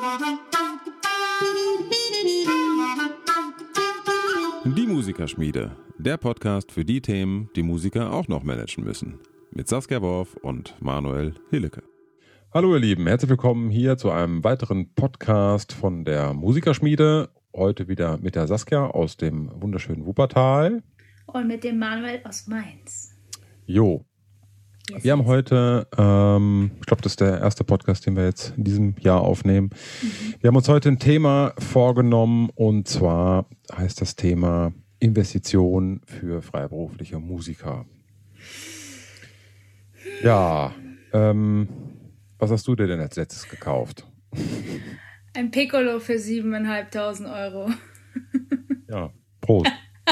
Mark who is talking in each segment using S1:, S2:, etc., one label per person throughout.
S1: Die Musikerschmiede, der Podcast für die Themen, die Musiker auch noch managen müssen. Mit Saskia Worf und Manuel Hillecke.
S2: Hallo ihr Lieben, herzlich willkommen hier zu einem weiteren Podcast von der Musikerschmiede. Heute wieder mit der Saskia aus dem wunderschönen Wuppertal.
S3: Und mit dem Manuel aus Mainz.
S2: Jo.
S3: Yes,
S2: Wir haben heute, ich glaube, das ist der erste Podcast, den wir jetzt in diesem Jahr aufnehmen. Wir haben uns heute ein Thema vorgenommen und zwar heißt das Thema Investition für freiberufliche Musiker. Ja, was hast du dir denn als letztes gekauft?
S3: Ein Piccolo für 7.500 Euro.
S2: Ja, Prost.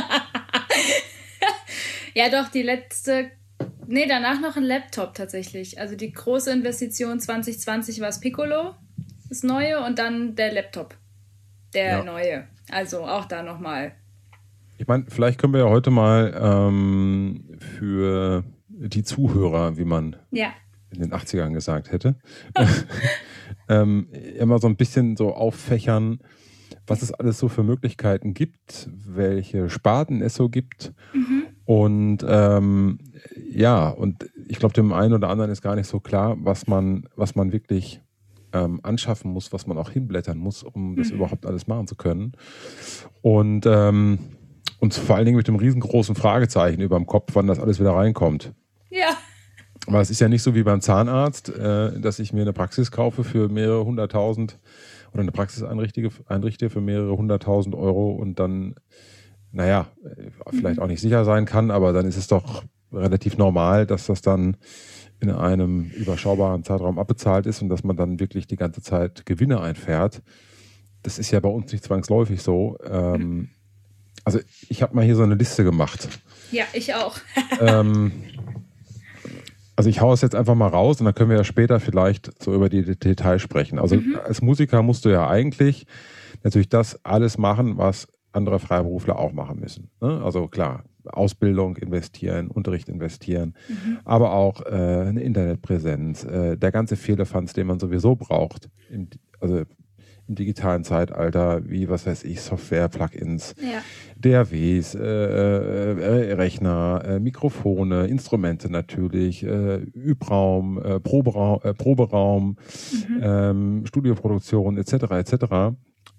S3: Ja, doch, die letzte... Nee, danach noch ein Laptop tatsächlich. Also die große Investition 2020 war das Piccolo, das neue, und dann der Laptop, der neue. Also auch da nochmal. Ich
S2: meine, vielleicht können wir ja heute mal für die Zuhörer, wie man in den 80ern gesagt hätte, immer so ein bisschen so auffächern, was es alles so für Möglichkeiten gibt, welche Sparten es so gibt. Und und ich glaube, dem einen oder anderen ist gar nicht so klar, was man wirklich anschaffen muss, was man auch hinblättern muss, um das überhaupt alles machen zu können. Und vor allen Dingen mit dem riesengroßen Fragezeichen über dem Kopf, wann das alles wieder reinkommt.
S3: Ja.
S2: Aber es ist ja nicht so wie beim Zahnarzt, dass ich mir eine Praxis kaufe für mehrere hunderttausend oder eine Praxis einrichte für mehrere hunderttausend Euro und dann, vielleicht auch nicht sicher sein kann, aber dann ist es doch relativ normal, dass das dann in einem überschaubaren Zeitraum abbezahlt ist und dass man dann wirklich die ganze Zeit Gewinne einfährt. Das ist ja bei uns nicht zwangsläufig so. Also ich habe mal hier so eine Liste gemacht.
S3: Ja, ich auch.
S2: Also ich hau es jetzt einfach mal raus und dann können wir ja später vielleicht so über die Details sprechen. Also als Musiker musst du ja eigentlich natürlich das alles machen, was andere Freiberufler auch machen müssen. Ne? Also klar, Ausbildung investieren, Unterricht investieren, aber auch eine Internetpräsenz, der ganze Firlefanz, den man sowieso braucht, im digitalen Zeitalter, wie, was weiß ich, Software, Plugins, DAWs, Rechner, Mikrofone, Instrumente natürlich, Übraum, Proberaum, Studioproduktion etc.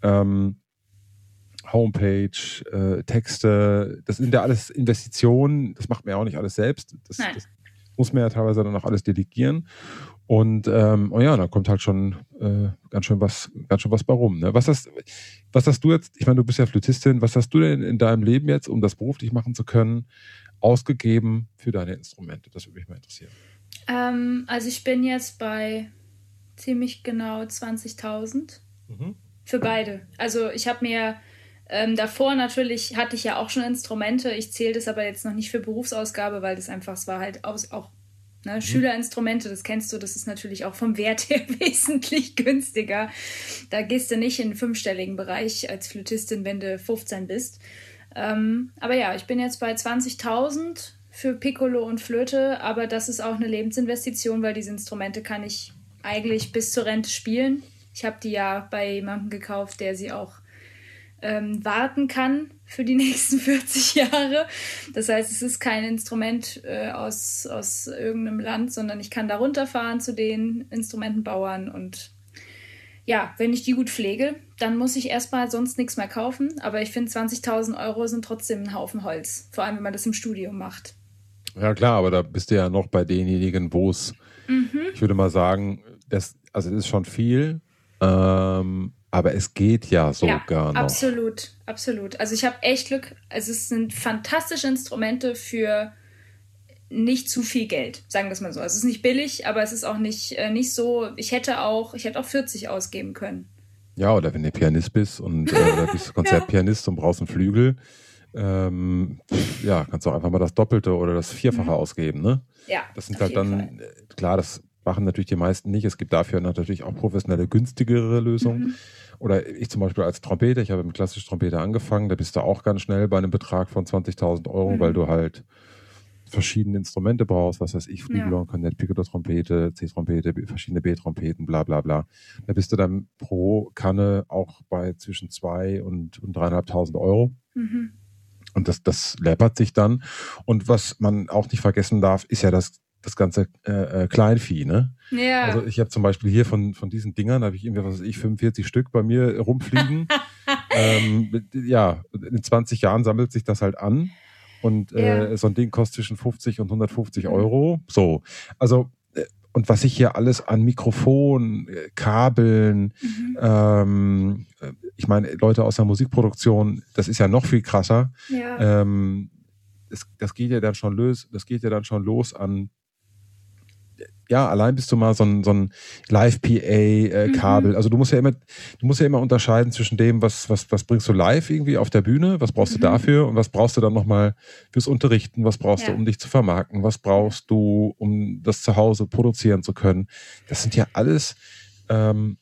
S2: Homepage, Texte, das sind ja alles Investitionen, das macht man ja auch nicht alles selbst, das muss man ja teilweise dann auch alles delegieren und da kommt halt schon ganz schön was bei rum. Ne? Was hast du jetzt, ich meine, du bist ja Flötistin, was hast du denn in deinem Leben jetzt, um das beruflich machen zu können, ausgegeben für deine Instrumente? Das würde mich mal interessieren.
S3: Also ich bin jetzt bei ziemlich genau 20.000 für beide. Also ich habe mir davor natürlich hatte ich ja auch schon Instrumente. Ich zähle das aber jetzt noch nicht für Berufsausgabe, weil das einfach, es war halt auch Schülerinstrumente, das kennst du, das ist natürlich auch vom Wert her wesentlich günstiger. Da gehst du nicht in den 5-stelligen Bereich als Flötistin, wenn du 15 bist. Aber ja, ich bin jetzt bei 20.000 für Piccolo und Flöte, aber das ist auch eine Lebensinvestition, weil diese Instrumente kann ich eigentlich bis zur Rente spielen. Ich habe die ja bei jemandem gekauft, der sie auch warten kann für die nächsten 40 Jahre. Das heißt, es ist kein Instrument aus irgendeinem Land, sondern ich kann da runterfahren zu den Instrumentenbauern und ja, wenn ich die gut pflege, dann muss ich erstmal sonst nichts mehr kaufen. Aber ich finde, 20.000 Euro sind trotzdem ein Haufen Holz. Vor allem, wenn man das im Studio macht.
S2: Ja klar, aber da bist du ja noch bei denjenigen, wo es, ich würde mal sagen, das ist schon viel, aber es geht ja sogar noch.
S3: Absolut. Also ich habe echt Glück. Also es sind fantastische Instrumente für nicht zu viel Geld, sagen wir es mal so. Also es ist nicht billig, aber es ist auch nicht so, ich hätte auch 40 ausgeben können.
S2: Ja, oder wenn du Pianist bist und oder bist Konzertpianist und brauchst einen Flügel, kannst du auch einfach mal das Doppelte oder das Vierfache ausgeben, ne?
S3: Ja,
S2: das sind halt dann, klar, das machen natürlich die meisten nicht. Es gibt dafür natürlich auch professionelle, günstigere Lösungen. Oder ich zum Beispiel als Trompeter, ich habe mit klassischer Trompete angefangen, da bist du auch ganz schnell bei einem Betrag von 20.000 Euro, weil du halt verschiedene Instrumente brauchst, was weiß ich, Flügelhorn, Kornett, Piccolo-Trompete, C-Trompete, verschiedene B-Trompeten, bla bla bla. Da bist du dann pro Kanne auch bei zwischen 2.000 und 3.500 Euro.
S3: Mhm.
S2: Und das läppert sich dann. Und was man auch nicht vergessen darf, ist ja das ganze Kleinvieh, ne?
S3: Ja.
S2: Also ich habe zum Beispiel hier von diesen Dingern, da habe ich irgendwie, was weiß ich, 45 Stück bei mir rumfliegen. Ja, in 20 Jahren sammelt sich das halt an. Und so ein Ding kostet zwischen 50 und 150 Euro. So, also und was ich hier alles an Mikrofon, Kabeln, ich meine, Leute aus der Musikproduktion, das ist ja noch viel krasser.
S3: Ja.
S2: Das geht ja dann schon los an, ja, allein bist du mal so ein Live-PA-Kabel. Also du musst ja immer unterscheiden zwischen dem, was bringst du live irgendwie auf der Bühne, was brauchst du dafür und was brauchst du dann nochmal fürs Unterrichten, was brauchst du, um dich zu vermarkten, was brauchst du, um das zu Hause produzieren zu können. Das sind ja alles, von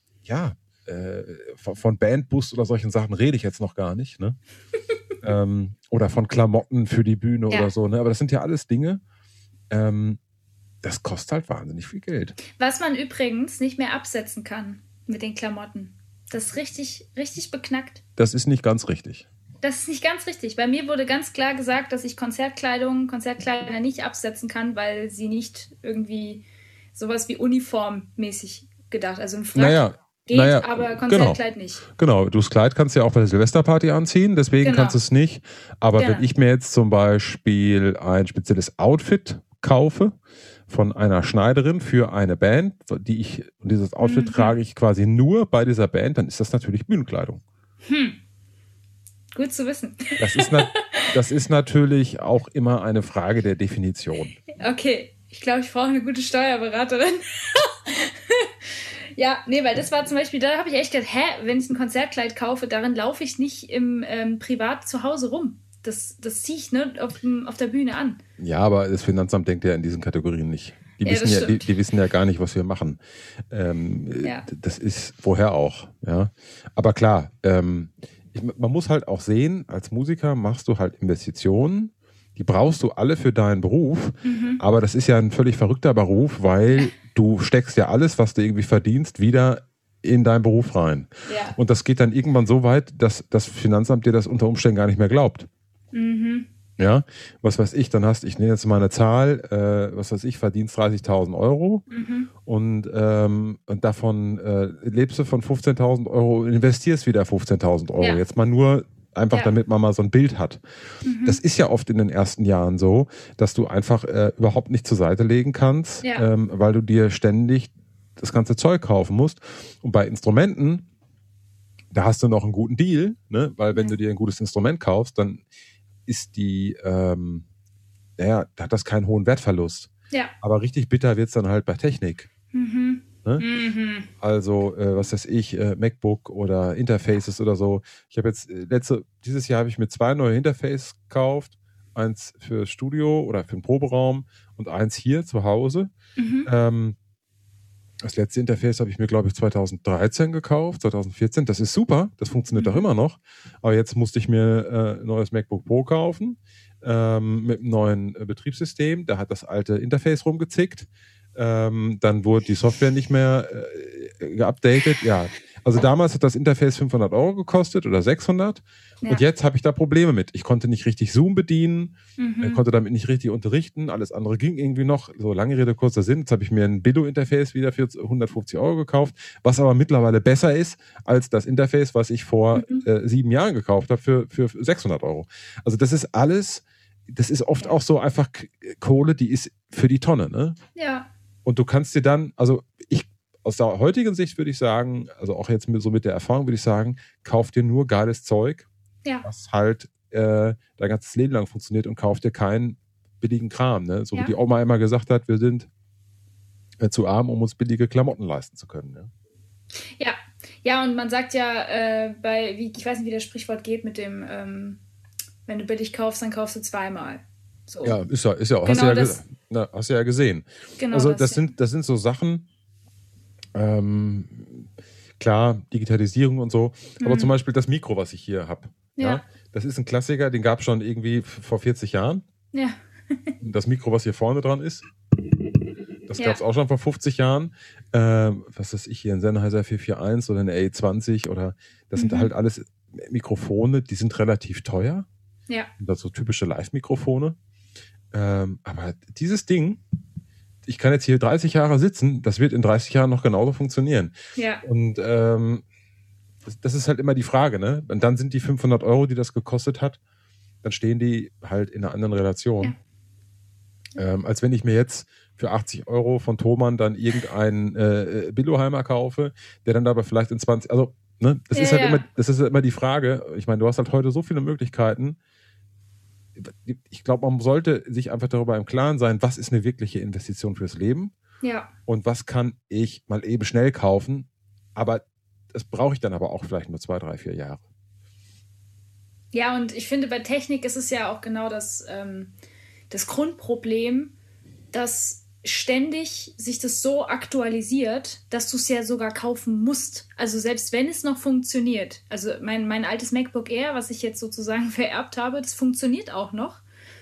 S2: Bandbus oder solchen Sachen rede ich jetzt noch gar nicht, ne? Oder von Klamotten für die Bühne oder so, ne? Aber das sind ja alles Dinge, das kostet halt wahnsinnig viel Geld.
S3: Was man übrigens nicht mehr absetzen kann mit den Klamotten. Das ist richtig, richtig beknackt.
S2: Das ist nicht ganz richtig.
S3: Das ist nicht ganz richtig. Bei mir wurde ganz klar gesagt, dass ich Konzertkleider nicht absetzen kann, weil sie nicht irgendwie sowas wie uniformmäßig gedacht. Also ein Frack geht, aber Konzertkleid nicht.
S2: Genau, das Kleid kannst du ja auch bei der Silvesterparty anziehen, deswegen kannst du es nicht. Aber wenn ich mir jetzt zum Beispiel ein spezielles Outfit kaufe von einer Schneiderin für eine Band, und dieses Outfit trage ich quasi nur bei dieser Band, dann ist das natürlich Bühnenkleidung.
S3: Gut zu wissen.
S2: Das ist natürlich auch immer eine Frage der Definition.
S3: Okay, ich glaube, ich brauche eine gute Steuerberaterin. Ja, nee, weil das war zum Beispiel, da habe ich echt gedacht, wenn ich ein Konzertkleid kaufe, darin laufe ich nicht im privat zu Hause rum. Das ziehe ich auf der Bühne an. Ja,
S2: aber das Finanzamt denkt ja in diesen Kategorien nicht. Die wissen ja gar nicht, was wir machen. Das ist vorher auch. Ja, aber klar, man muss halt auch sehen, als Musiker machst du halt Investitionen, die brauchst du alle für deinen Beruf, aber das ist ja ein völlig verrückter Beruf, weil du steckst ja alles, was du irgendwie verdienst, wieder in deinen Beruf rein.
S3: Ja.
S2: Und das geht dann irgendwann so weit, dass das Finanzamt dir das unter Umständen gar nicht mehr glaubt. Ja, was weiß ich, ich nenne jetzt mal eine Zahl, verdienst 30.000 Euro und davon lebst du von 15.000 Euro und investierst wieder 15.000 Euro. Ja. Jetzt mal nur einfach, damit man mal so ein Bild hat. Das ist ja oft in den ersten Jahren so, dass du einfach überhaupt nicht zur Seite legen kannst, weil du dir ständig das ganze Zeug kaufen musst. Und bei Instrumenten, da hast du noch einen guten Deal, ne? Weil wenn du dir ein gutes Instrument kaufst, dann ist da hat das keinen hohen Wertverlust. Ja. Aber richtig bitter wird's dann halt bei Technik. Ne? Also, was weiß ich, MacBook oder Interfaces oder so. Ich habe jetzt, dieses Jahr habe ich mir 2 neue Interfaces gekauft. Eins fürs Studio oder für den Proberaum und eins hier zu Hause. Das letzte Interface habe ich mir, glaube ich, 2013 gekauft, 2014. Das ist super, das funktioniert auch immer noch. Aber jetzt musste ich mir ein neues MacBook Pro kaufen mit einem neuen Betriebssystem. Da hat das alte Interface rumgezickt. Dann wurde die Software nicht mehr geupdatet. Ja, also damals hat das Interface 500 Euro gekostet oder 600. Ja. Und jetzt habe ich da Probleme mit. Ich konnte nicht richtig Zoom bedienen, konnte damit nicht richtig unterrichten. Alles andere ging irgendwie noch. So, lange Rede, kurzer Sinn. Jetzt habe ich mir ein Billo-Interface wieder für 150 Euro gekauft, was aber mittlerweile besser ist als das Interface, was ich vor 7 Jahren gekauft habe für 600 Euro. Also das ist alles, das ist oft auch so einfach Kohle, die ist für die Tonne, ne?
S3: Ja.
S2: Und du kannst dir dann, aus der heutigen Sicht würde ich sagen, also auch jetzt so mit der Erfahrung würde ich sagen, kauf dir nur geiles Zeug, was halt dein ganzes Leben lang funktioniert und kauf dir keinen billigen Kram. Ne? So wie die Oma immer gesagt hat, wir sind zu arm, um uns billige Klamotten leisten zu können. Ne?
S3: Ja, und man sagt ja, ich weiß nicht, wie das Sprichwort geht mit dem, wenn du billig kaufst, dann kaufst du zweimal. So.
S2: Ja, ist ja auch.
S3: Genau
S2: hast du ja gesehen. Genau, also das sind so Sachen, klar, Digitalisierung und so, aber zum Beispiel das Mikro, was ich hier habe, das ist ein Klassiker, den gab es schon irgendwie vor 40 Jahren.
S3: Ja.
S2: Das Mikro, was hier vorne dran ist, das gab es auch schon vor 50 Jahren. Was weiß ich hier, ein Sennheiser 441 oder eine A20 oder das sind halt alles Mikrofone, die sind relativ teuer.
S3: Ja.
S2: Das so typische Live-Mikrofone. Aber dieses Ding, ich kann jetzt hier 30 Jahre sitzen, das wird in 30 Jahren noch genauso funktionieren.
S3: Ja.
S2: Und das ist halt immer die Frage, ne? Und dann sind die 500 €, die das gekostet hat, dann stehen die halt in einer anderen Relation. Ja. Als wenn ich mir jetzt für 80 € von Thomann dann irgendeinen Billoheimer kaufe, der dann aber vielleicht in 20, also, ne? Das ist halt immer die Frage. Ich meine, du hast halt heute so viele Möglichkeiten. Ich glaube, man sollte sich einfach darüber im Klaren sein, was ist eine wirkliche Investition fürs Leben und was kann ich mal eben schnell kaufen, aber das brauche ich dann aber auch vielleicht nur 2, 3, 4 Jahre.
S3: Ja, und ich finde, bei Technik ist es ja auch genau das Grundproblem, dass ständig sich das so aktualisiert, dass du es ja sogar kaufen musst. Also selbst wenn es noch funktioniert. Also mein altes MacBook Air, was ich jetzt sozusagen vererbt habe, das funktioniert auch noch.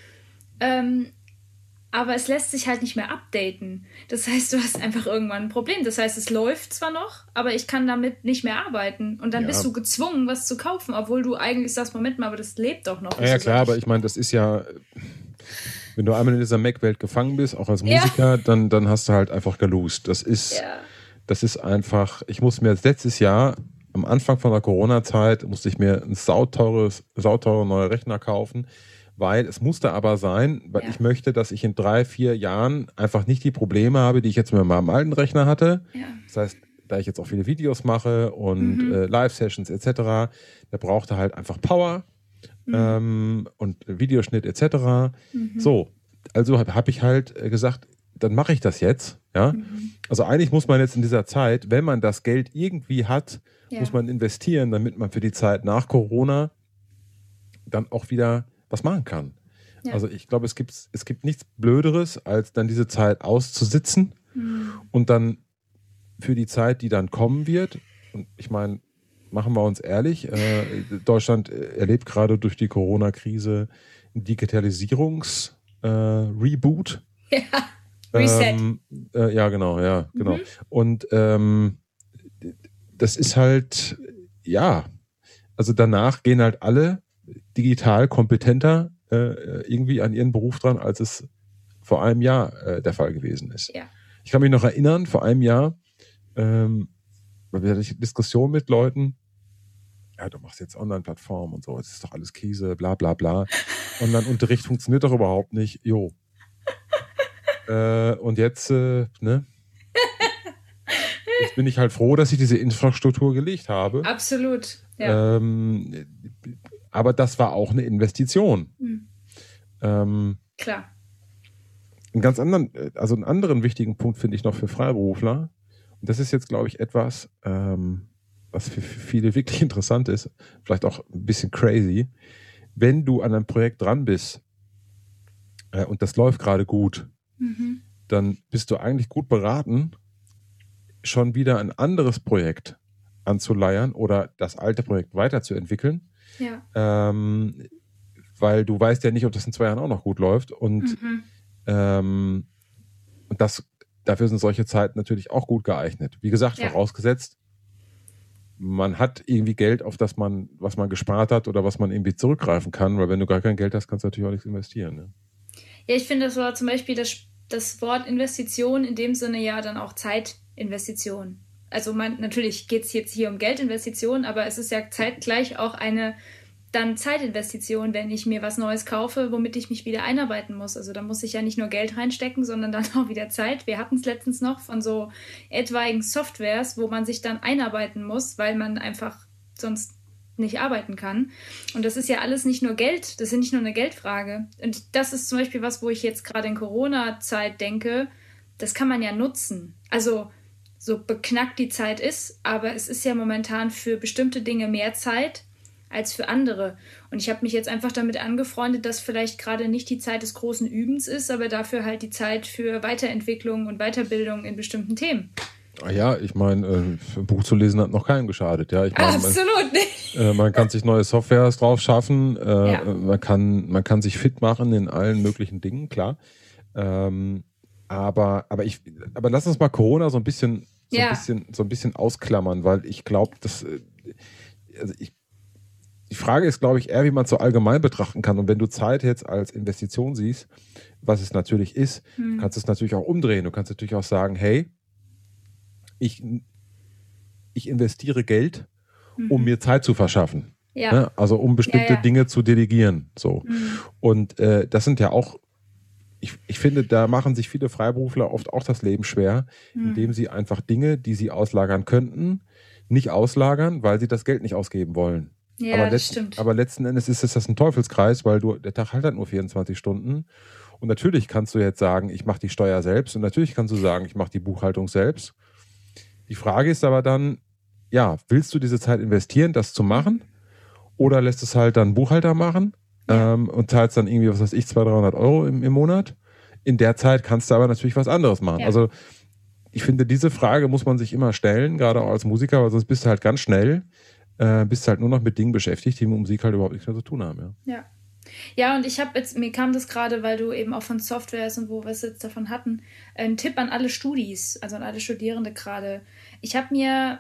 S3: Aber es lässt sich halt nicht mehr updaten. Das heißt, du hast einfach irgendwann ein Problem. Das heißt, es läuft zwar noch, aber ich kann damit nicht mehr arbeiten. Und dann bist du gezwungen, was zu kaufen, obwohl du eigentlich sagst, Moment mal, aber das lebt doch noch.
S2: Ja, klar, aber ich meine, das ist ja... Wenn du einmal in dieser Mac-Welt gefangen bist, auch als Musiker, dann hast du halt einfach gelost. Das ist einfach, ich muss mir jetzt letztes Jahr, am Anfang von der Corona-Zeit, musste ich mir ein sauteurer neuer Rechner kaufen, weil es musste aber sein, weil ich möchte, dass ich in 3, 4 Jahren einfach nicht die Probleme habe, die ich jetzt mit meinem alten Rechner hatte. Ja. Das heißt, da ich jetzt auch viele Videos mache und Live-Sessions etc., der brauchte halt einfach Power. Und Videoschnitt etc. So, also habe ich halt gesagt, dann mache ich das jetzt. Ja, also eigentlich muss man jetzt in dieser Zeit, wenn man das Geld irgendwie hat, muss man investieren, damit man für die Zeit nach Corona dann auch wieder was machen kann. Ja. Also ich glaube, es gibt nichts Blöderes, als dann diese Zeit auszusitzen und dann für die Zeit, die dann kommen wird. Und ich meine, machen wir uns ehrlich, Deutschland erlebt gerade durch die Corona-Krise einen Digitalisierungs-Reboot.
S3: Reset.
S2: Ja, genau. Und das ist halt, also danach gehen halt alle digital kompetenter irgendwie an ihren Beruf dran, als es vor einem Jahr der Fall gewesen ist. Ja. Ich kann mich noch erinnern, vor einem Jahr, weil wir hatten Diskussionen mit Leuten, ja, du machst jetzt Online-Plattformen und so, es ist doch alles Käse, bla bla bla. Online-Unterricht funktioniert doch überhaupt nicht. Jo. Und jetzt, ne? Jetzt bin ich halt froh, dass ich diese Infrastruktur gelegt habe.
S3: Absolut, ja.
S2: Aber das war auch eine Investition.
S3: Klar.
S2: Einen anderen wichtigen Punkt finde ich noch für Freiberufler. Und das ist jetzt, glaube ich, etwas, was für viele wirklich interessant ist, vielleicht auch ein bisschen crazy. Wenn du an einem Projekt dran bist und das läuft gerade gut, dann bist du eigentlich gut beraten, schon wieder ein anderes Projekt anzuleiern oder das alte Projekt weiterzuentwickeln. Ja. Weil du weißt ja nicht, ob das in 2 Jahren auch noch gut läuft. Und dafür sind solche Zeiten natürlich auch gut geeignet. Wie gesagt, vorausgesetzt, man hat irgendwie Geld, auf was man gespart hat oder was man irgendwie zurückgreifen kann, weil wenn du gar kein Geld hast, kannst du natürlich auch nichts investieren. Ne?
S3: Ja, ich finde, das war zum Beispiel das Wort Investition in dem Sinne ja dann auch Zeitinvestition. Also natürlich geht es jetzt hier um Geldinvestition, aber es ist ja zeitgleich auch eine dann Zeitinvestition, wenn ich mir was Neues kaufe, womit ich mich wieder einarbeiten muss. Also da muss ich ja nicht nur Geld reinstecken, sondern dann auch wieder Zeit. Wir hatten es letztens noch von so etwaigen Softwares, wo man sich dann einarbeiten muss, weil man einfach sonst nicht arbeiten kann. Und das ist ja alles nicht nur Geld, das ist nicht nur eine Geldfrage. Und das ist zum Beispiel was, wo ich jetzt gerade in Corona-Zeit denke, das kann man ja nutzen. Also so beknackt die Zeit ist, aber es ist ja momentan für bestimmte Dinge mehr Zeit als für andere. Und ich habe mich jetzt einfach damit angefreundet, dass vielleicht gerade nicht die Zeit des großen Übens ist, aber dafür halt die Zeit für Weiterentwicklung und Weiterbildung in bestimmten Themen.
S2: Ja, ich meine, ein Buch zu lesen hat noch keinem geschadet. Ja, ich meine,
S3: Absolut nicht.
S2: Man kann sich neue Softwares drauf schaffen, man kann sich fit machen in allen möglichen Dingen, klar. Aber lass uns mal Corona so ein bisschen ausklammern, weil ich glaube, die Frage ist, glaube ich, eher, wie man es so allgemein betrachten kann. Und wenn du Zeit jetzt als Investition siehst, was es natürlich ist, kannst du es natürlich auch umdrehen. Du kannst natürlich auch sagen, hey, ich investiere Geld, um mir Zeit zu verschaffen.
S3: Ja.
S2: Ne? Also um bestimmte Dinge zu delegieren. So. Und das sind ja auch, ich finde, da machen sich viele Freiberufler oft auch das Leben schwer, indem sie einfach Dinge, die sie auslagern könnten, nicht auslagern, weil sie das Geld nicht ausgeben wollen.
S3: Ja, das stimmt.
S2: Aber letzten Endes ist das ein Teufelskreis, weil der Tag halt nur 24 Stunden. Und natürlich kannst du jetzt sagen, ich mache die Steuer selbst. Und natürlich kannst du sagen, ich mache die Buchhaltung selbst. Die Frage ist aber dann, ja, willst du diese Zeit investieren, das zu machen? Oder lässt es halt dann einen Buchhalter machen und zahlst dann irgendwie, was weiß ich, 200-300 Euro im Monat? In der Zeit kannst du aber natürlich was anderes machen. Ja. Also ich finde, diese Frage muss man sich immer stellen, gerade auch als Musiker, weil sonst bist du halt ganz schnell, bist halt nur noch mit Dingen beschäftigt, die mit Musik halt überhaupt nichts mehr zu tun haben.
S3: Ja, und mir kam das gerade, weil du eben auch von Softwares und wo wir es jetzt davon hatten, ein Tipp an alle Studis, also an alle Studierende gerade. Ich habe mir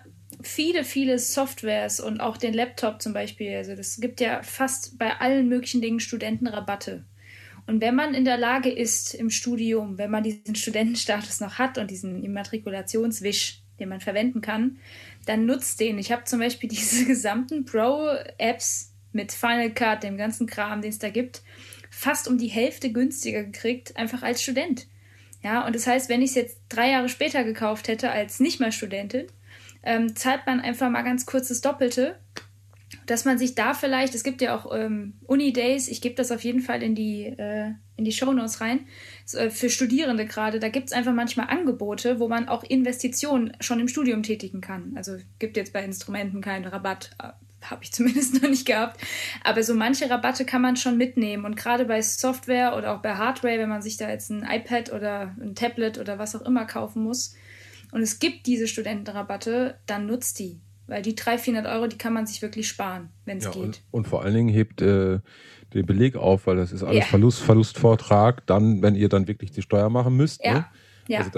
S3: viele Softwares und auch den Laptop zum Beispiel, also das gibt ja fast bei allen möglichen Dingen Studentenrabatte. Und wenn man in der Lage ist im Studium, wenn man diesen Studentenstatus noch hat und diesen Immatrikulationswisch, den man verwenden kann, dann nutzt den. Ich habe zum Beispiel diese gesamten Pro-Apps mit Final Cut, dem ganzen Kram, den es da gibt, fast um die Hälfte günstiger gekriegt, einfach als Student. Ja, und das heißt, wenn ich es jetzt 3 Jahre später gekauft hätte, als nicht mal Studentin, zahlt man einfach mal ganz kurz das Doppelte, dass man sich da vielleicht, es gibt ja auch Uni-Days, ich gebe das auf jeden Fall in die Shownotes rein, für Studierende gerade, da gibt es einfach manchmal Angebote, wo man auch Investitionen schon im Studium tätigen kann. Also gibt jetzt bei Instrumenten keinen Rabatt, habe ich zumindest noch nicht gehabt. Aber so manche Rabatte kann man schon mitnehmen. Und gerade bei Software oder auch bei Hardware, wenn man sich da jetzt ein iPad oder ein Tablet oder was auch immer kaufen muss und es gibt diese Studentenrabatte, dann nutzt die. Weil die 300-400 Euro, die kann man sich wirklich sparen, wenn es geht.
S2: Und vor allen Dingen hebt den Beleg auf, weil das ist alles Verlustvortrag, dann, wenn ihr dann wirklich die Steuer machen müsst.
S3: Ja.
S2: Ne?
S3: Ja.
S2: Also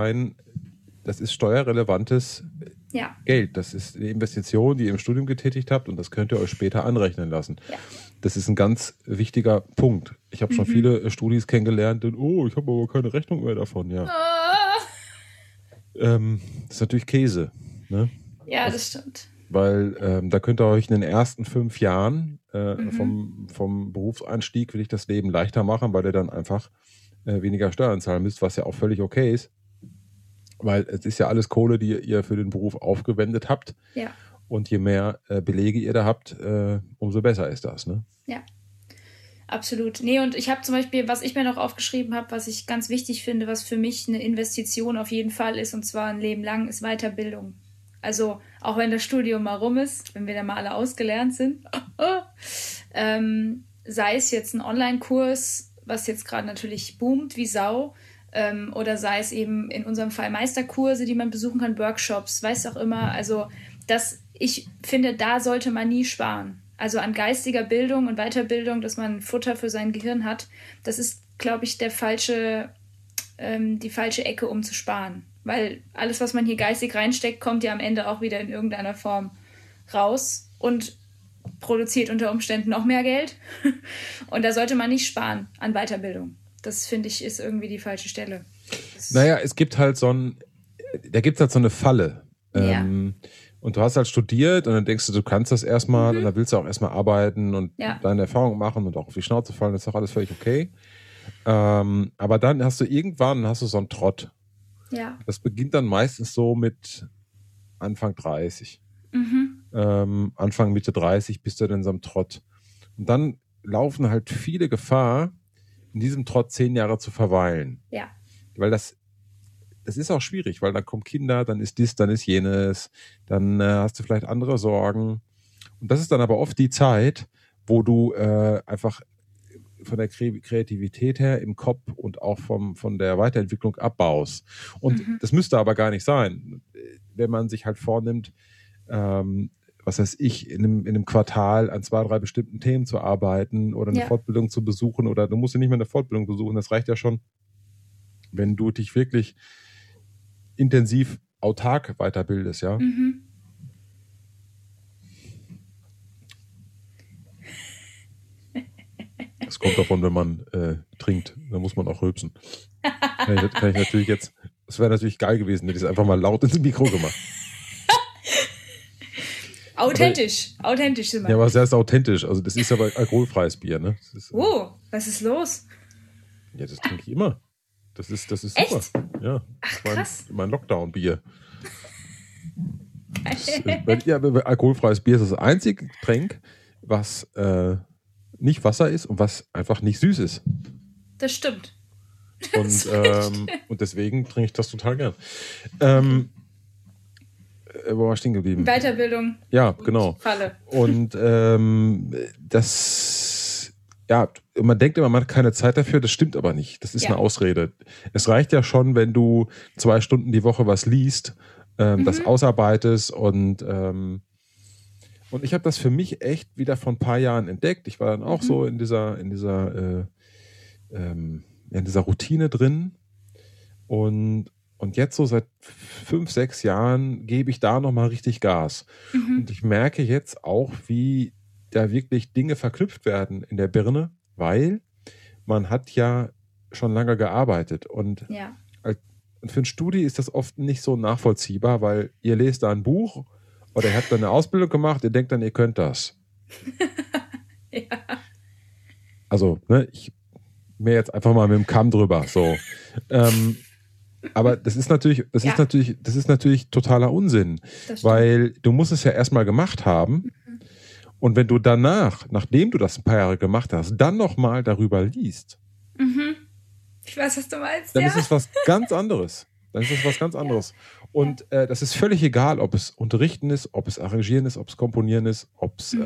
S2: das ist steuerrelevantes Geld. Das ist eine Investition, die ihr im Studium getätigt habt und das könnt ihr euch später anrechnen lassen. Ja. Das ist ein ganz wichtiger Punkt. Ich habe schon viele Studis kennengelernt und ich habe aber keine Rechnung mehr davon. Ja. Das ist natürlich Käse. Ne?
S3: Ja, das stimmt.
S2: Weil da könnt ihr euch in den ersten 5 Jahren vom Berufseinstieg will ich das Leben leichter machen, weil ihr dann einfach weniger Steuern zahlen müsst, was ja auch völlig okay ist. Weil es ist ja alles Kohle, die ihr für den Beruf aufgewendet habt.
S3: Ja.
S2: Und je mehr Belege ihr da habt, umso besser ist das. Ne?
S3: Ja, absolut. Nee, und ich habe zum Beispiel, was ich mir noch aufgeschrieben habe, was ich ganz wichtig finde, was für mich eine Investition auf jeden Fall ist, und zwar ein Leben lang, ist Weiterbildung. Also auch wenn das Studium mal rum ist, wenn wir da mal alle ausgelernt sind, sei es jetzt ein Online-Kurs, was jetzt gerade natürlich boomt wie Sau, oder sei es eben in unserem Fall Meisterkurse, die man besuchen kann, Workshops, weiß auch immer. Also ich finde, da sollte man nie sparen. Also an geistiger Bildung und Weiterbildung, dass man Futter für sein Gehirn hat, das ist, glaube ich, die falsche Ecke, um zu sparen. Weil alles, was man hier geistig reinsteckt, kommt ja am Ende auch wieder in irgendeiner Form raus und produziert unter Umständen noch mehr Geld. Und da sollte man nicht sparen an Weiterbildung. Das, finde ich, ist irgendwie die falsche Stelle.
S2: Naja, es gibt halt so eine Falle.
S3: Ja.
S2: Und du hast halt studiert und dann denkst du kannst das erstmal und dann willst du auch erstmal arbeiten und deine Erfahrungen machen und auch auf die Schnauze fallen, das ist auch alles völlig okay. Aber dann hast du so einen Trott.
S3: Ja.
S2: Das beginnt dann meistens so mit Anfang 30. Anfang, Mitte 30 bist du dann in so einem Trott. Und dann laufen halt viele Gefahr, in diesem Trott 10 Jahre zu verweilen.
S3: Ja.
S2: Weil das ist auch schwierig, weil dann kommen Kinder, dann ist dies, dann ist jenes, dann hast du vielleicht andere Sorgen. Und das ist dann aber oft die Zeit, wo du von der Kreativität her im Kopf und auch von der Weiterentwicklung abbaust. Und das müsste aber gar nicht sein. Wenn man sich halt vornimmt, was weiß ich, in einem Quartal an 2, 3 bestimmten Themen zu arbeiten oder eine Fortbildung zu besuchen, oder du musst ja nicht mehr eine Fortbildung besuchen, das reicht ja schon, wenn du dich wirklich intensiv autark weiterbildest, ja. Das kommt davon, wenn man trinkt, dann muss man auch rülpsen. Kann ich natürlich jetzt, das wäre natürlich geil gewesen, hätte ich es einfach mal laut ins Mikro gemacht.
S3: Authentisch sind wir.
S2: Ja, aber sehr authentisch. Also das ist aber alkoholfreies Bier, ne?
S3: Was ist los?
S2: Ja, das trinke ich immer. Das ist super.
S3: Echt?
S2: Ja.
S3: Ach, krass.
S2: Mein Lockdown-Bier. Alkoholfreies Bier ist das einzige Getränk, was nicht Wasser ist und was einfach nicht süß ist.
S3: Das stimmt.
S2: Und deswegen trinke ich das total gern. Wo war ich stehen geblieben?
S3: Weiterbildung.
S2: Ja, genau.
S3: Falle.
S2: Und man denkt immer, man hat keine Zeit dafür, das stimmt aber nicht. Das ist eine Ausrede. Es reicht ja schon, wenn du 2 Stunden die Woche was liest, das ausarbeitest und ich habe das für mich echt wieder vor ein paar Jahren entdeckt. Ich war dann auch so in dieser Routine drin und jetzt so seit 5, 6 Jahren gebe ich da nochmal richtig Gas. Und ich merke jetzt auch, wie da wirklich Dinge verknüpft werden in der Birne, weil man hat ja schon lange gearbeitet und für ein Studi ist das oft nicht so nachvollziehbar, weil ihr lest da ein Buch oder ihr habt da eine Ausbildung gemacht, ihr denkt dann, ihr könnt das. Also, ne, ich mir jetzt einfach mal mit dem Kamm drüber, so. Aber das ist natürlich totaler Unsinn, weil du musst es ja erstmal gemacht haben und wenn du danach, nachdem du das ein paar Jahre gemacht hast, dann nochmal darüber liest.
S3: Ich weiß, was du meinst.
S2: Dann ist es was ganz anderes. Und das ist völlig egal, ob es Unterrichten ist, ob es Arrangieren ist, ob es Komponieren ist, ob es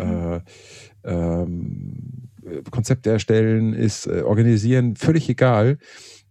S2: Konzepte erstellen ist, organisieren, völlig egal.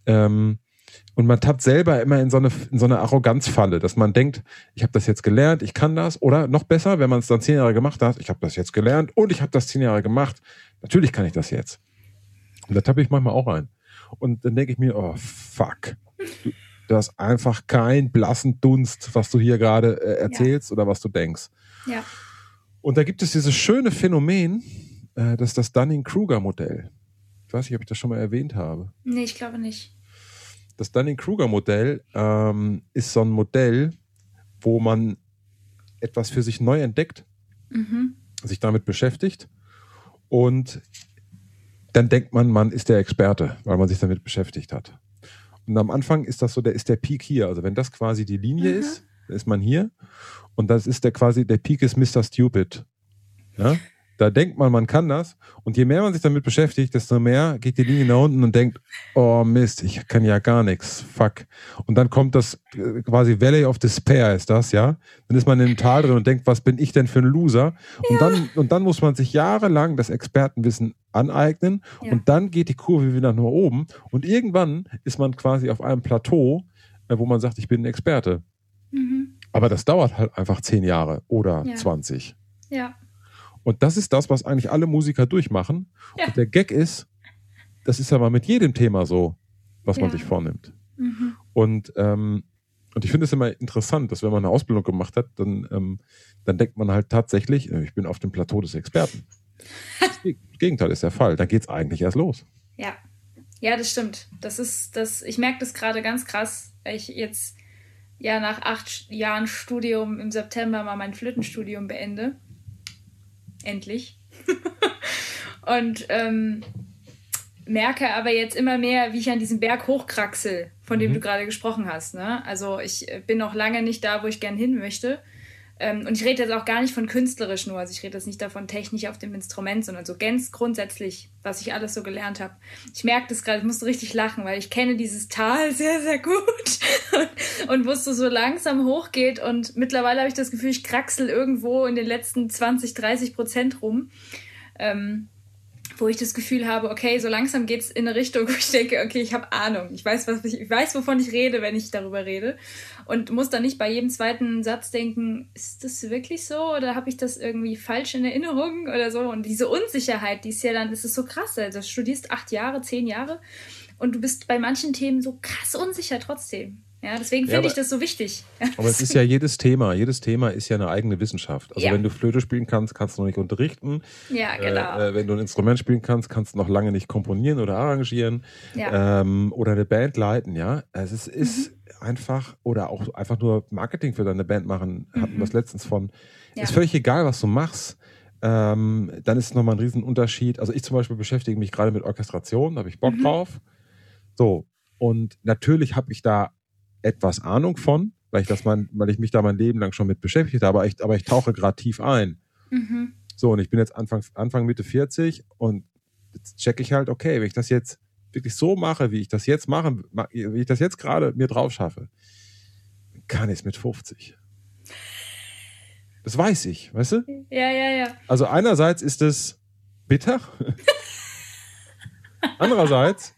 S2: Und man tappt selber immer in so eine Arroganzfalle, dass man denkt, ich habe das jetzt gelernt, ich kann das. Oder noch besser, wenn man es dann 10 Jahre gemacht hat, ich habe das jetzt gelernt und ich habe das 10 Jahre gemacht. Natürlich kann ich das jetzt. Und da tappe ich manchmal auch ein. Und dann denke ich mir, oh fuck, du hast einfach keinen blassen Dunst, was du hier gerade erzählst oder was du denkst.
S3: Ja.
S2: Und da gibt es dieses schöne Phänomen, das ist das Dunning-Kruger-Modell. Ich weiß nicht, ob ich das schon mal erwähnt habe.
S3: Nee, ich glaube nicht.
S2: Das Dunning-Kruger-Modell ist so ein Modell, wo man etwas für sich neu entdeckt, sich damit beschäftigt und dann denkt man ist der Experte, weil man sich damit beschäftigt hat. Und am Anfang ist das so, ist der Peak hier. Also wenn das quasi die Linie ist, dann ist man hier und das ist der Peak ist Mr. Stupid. Ja? Da denkt man kann das. Und je mehr man sich damit beschäftigt, desto mehr geht die Linie nach unten und denkt, oh Mist, ich kann ja gar nichts. Fuck. Und dann kommt das quasi Valley of Despair ist das, ja. Dann ist man in dem Tal drin und denkt, was bin ich denn für ein Loser? Und dann muss man sich jahrelang das Expertenwissen aneignen. Ja. Und dann geht die Kurve wieder nach oben. Und irgendwann ist man quasi auf einem Plateau, wo man sagt, ich bin ein Experte. Aber das dauert halt einfach 10 Jahre oder 20.
S3: Ja.
S2: Und das ist das, was eigentlich alle Musiker durchmachen. Ja. Und der Gag ist, das ist aber mit jedem Thema so, was man sich vornimmt. Und ich finde es immer interessant, dass wenn man eine Ausbildung gemacht hat, dann denkt man halt tatsächlich, ich bin auf dem Plateau des Experten. Das Gegenteil ist der Fall. Da geht es eigentlich erst los.
S3: Ja. Ja, das stimmt. Ich merke das gerade ganz krass, weil ich jetzt nach 8 Jahren Studium im September mal mein Flötenstudium beende. Endlich. Und merke aber jetzt immer mehr, wie ich an diesem Berg hochkraxel, von dem du gerade gesprochen hast. Ne? Also ich bin noch lange nicht da, wo ich gern hin möchte. Und ich rede jetzt auch gar nicht von künstlerisch nur. Also ich rede jetzt nicht davon technisch auf dem Instrument, sondern so ganz grundsätzlich, was ich alles so gelernt habe. Ich merke das gerade, ich musste richtig lachen, weil ich kenne dieses Tal sehr, sehr gut und wo es so langsam hochgeht. Und mittlerweile habe ich das Gefühl, ich kraxel irgendwo in den letzten 20-30% rum. wo ich das Gefühl habe, okay, so langsam geht's in eine Richtung, wo ich denke, okay, ich habe Ahnung. Ich weiß, wovon ich rede, wenn ich darüber rede. Und muss dann nicht bei jedem zweiten Satz denken, ist das wirklich so? Oder habe ich das irgendwie falsch in Erinnerung oder so? Und diese Unsicherheit, die ist ja dann, das ist so krass. Also du studierst 8 Jahre, 10 Jahre und du bist bei manchen Themen so krass unsicher trotzdem. Ja, deswegen finde ich das so wichtig.
S2: Aber es ist ja jedes Thema ist ja eine eigene Wissenschaft. Also wenn du Flöte spielen kannst, kannst du noch nicht unterrichten.
S3: Ja, genau.
S2: Wenn du ein Instrument spielen kannst, kannst du noch lange nicht komponieren oder arrangieren.
S3: Ja.
S2: Oder eine Band leiten, ja. Also es ist einfach, oder auch einfach nur Marketing für deine Band machen, hatten wir es letztens von. Ja. Ist völlig egal, was du machst. Dann ist es nochmal ein Riesenunterschied. Also ich zum Beispiel beschäftige mich gerade mit Orchestration, da habe ich Bock drauf. So, und natürlich habe ich da etwas Ahnung von, weil ich mich da mein Leben lang schon mit beschäftigt habe, aber ich tauche gerade tief ein. So, und ich bin jetzt Anfang Mitte 40 und jetzt checke ich halt, okay, wenn ich das jetzt wirklich so mache, wie ich das jetzt gerade mir drauf schaffe, kann ich es mit 50. Das weiß ich, weißt du?
S3: Ja.
S2: Also einerseits ist es bitter, andererseits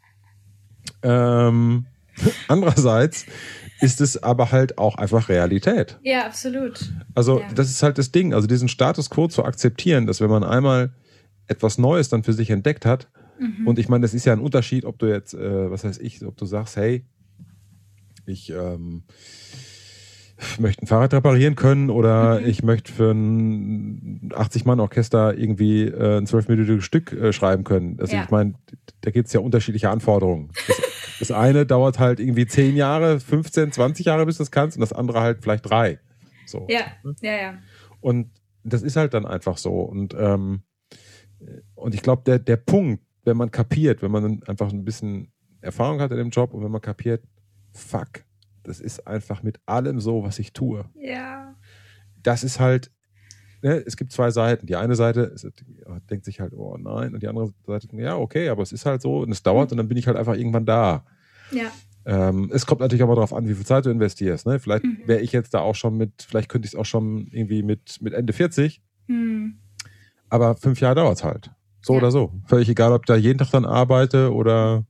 S2: ist es aber halt auch einfach Realität.
S3: Ja, absolut.
S2: Also das ist halt das Ding, also diesen Status quo zu akzeptieren, dass wenn man einmal etwas Neues dann für sich entdeckt hat, und ich meine, das ist ja ein Unterschied, ob du jetzt, ob du sagst, hey, ich möchte ein Fahrrad reparieren können oder ich möchte für ein 80-Mann-Orchester irgendwie ein 12-minütiges Stück schreiben können. Also ich meine, da gibt es ja unterschiedliche Anforderungen. Das eine dauert halt irgendwie 10 Jahre, 15, 20 Jahre, bis du das kannst, und das andere halt vielleicht 3. So.
S3: Ja.
S2: Und das ist halt dann einfach so. Und ich glaube, der Punkt, wenn man kapiert, wenn man einfach ein bisschen Erfahrung hat in dem Job und wenn man kapiert, fuck, das ist einfach mit allem so, was ich tue.
S3: Ja.
S2: Das ist halt, ne, es gibt 2 Seiten. Die eine Seite denkt sich halt, oh nein, und die andere Seite, ja, okay, aber es ist halt so und es dauert und dann bin ich halt einfach irgendwann da.
S3: Ja.
S2: Es kommt natürlich auch mal darauf an, wie viel Zeit du investierst. Ne? Vielleicht wäre ich jetzt da auch schon vielleicht könnte ich es auch schon irgendwie mit Ende 40. Aber 5 Jahre dauert es halt. So oder so. Völlig egal, ob ich da jeden Tag dann arbeite oder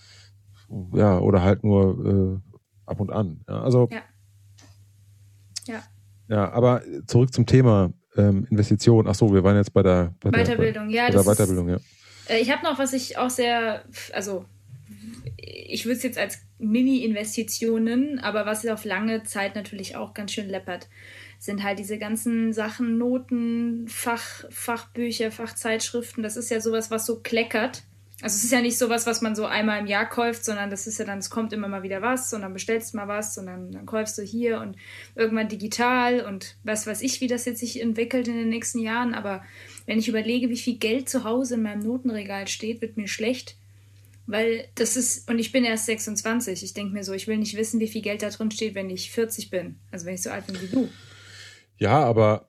S2: halt nur ab und an. Ja, also ja, aber zurück zum Thema Investition. Ach so, wir waren jetzt bei der
S3: Weiterbildung.
S2: Weiterbildung, ja.
S3: Ich habe noch, was ich auch sehr, also ich würde es jetzt als Mini-Investitionen, aber was auf lange Zeit natürlich auch ganz schön läppert, sind halt diese ganzen Sachen, Noten, Fachbücher, Fachzeitschriften. Das ist ja sowas, was so kleckert. Also es ist ja nicht sowas, was man so einmal im Jahr kauft, sondern das ist ja dann, es kommt immer mal wieder was und dann bestellst du mal was und dann kaufst du hier und irgendwann digital und was weiß ich, wie das jetzt sich entwickelt in den nächsten Jahren. Aber wenn ich überlege, wie viel Geld zu Hause in meinem Notenregal steht, wird mir schlecht. Weil das ist, und ich bin erst 26, ich denke mir so, ich will nicht wissen, wie viel Geld da drin steht, wenn ich 40 bin. Also wenn ich so alt bin wie du.
S2: Ja, aber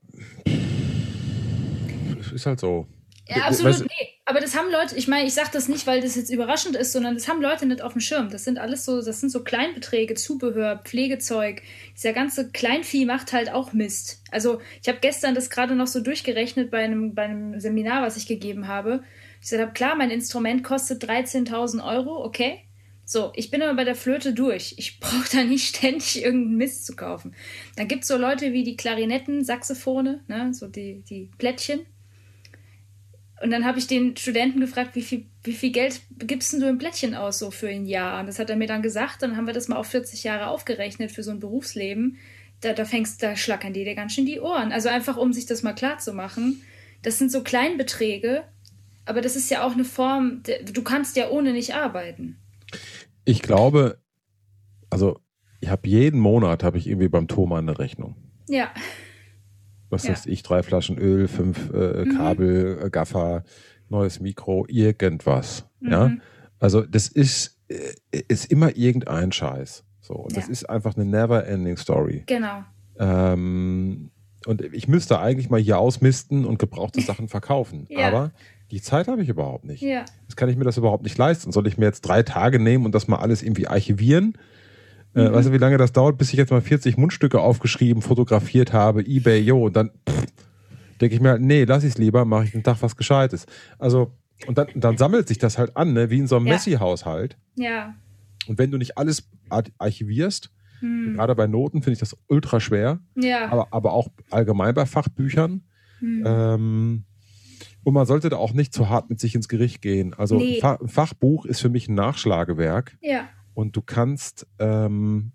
S2: es ist halt so.
S3: Ja, absolut, nee. Aber das haben Leute, ich meine, ich sage das nicht, weil das jetzt überraschend ist, sondern das haben Leute nicht auf dem Schirm. Das sind so Kleinbeträge, Zubehör, Pflegezeug. Dieser ganze Kleinvieh macht halt auch Mist. Also ich habe gestern das gerade noch so durchgerechnet bei einem Seminar, was ich gegeben habe. Ich gesagt habe, klar, mein Instrument kostet 13.000 €, okay. So, ich bin aber bei der Flöte durch. Ich brauche da nicht ständig irgendeinen Mist zu kaufen. Dann gibt es so Leute wie die Klarinetten, Saxophone, ne, so die Plättchen. Und dann habe ich den Studenten gefragt, wie viel Geld gibst denn du im Plättchen aus so für ein Jahr? Und das hat er mir dann gesagt. Dann haben wir das mal auf 40 Jahre aufgerechnet für so ein Berufsleben. Da schlackern dir ganz schön die Ohren. Also einfach, um sich das mal klar zu machen. Das sind so Kleinbeträge, aber das ist ja auch eine Form, du kannst ja ohne nicht arbeiten.
S2: Ich glaube, also jeden Monat habe ich irgendwie beim Thomann eine Rechnung.
S3: Ja.
S2: Was weiß ich, 3 Flaschen Öl, 5 Kabel, Gaffer, neues Mikro, irgendwas. Ja, also das ist immer irgendein Scheiß. So, und das ist einfach eine never-ending Story.
S3: Genau.
S2: Und ich müsste eigentlich mal hier ausmisten und gebrauchte Sachen verkaufen. Ja. Aber die Zeit habe ich überhaupt nicht.
S3: Ja.
S2: Das kann ich mir das überhaupt nicht leisten. Soll ich mir jetzt 3 Tage nehmen und das mal alles irgendwie archivieren? Weißt du, wie lange das dauert, bis ich jetzt mal 40 Mundstücke aufgeschrieben, fotografiert habe, eBay, und dann denke ich mir halt, nee, lass ich es lieber, mache ich einen Tag was Gescheites. Also Und dann sammelt sich das halt an, ne? Wie in so einem Messi-Haushalt.
S3: Ja.
S2: Und wenn du nicht alles archivierst, gerade bei Noten finde ich das ultra schwer, aber auch allgemein bei Fachbüchern. Und man sollte da auch nicht zu hart mit sich ins Gericht gehen. Also ein Fachbuch ist für mich ein Nachschlagewerk.
S3: Ja.
S2: Und du kannst, also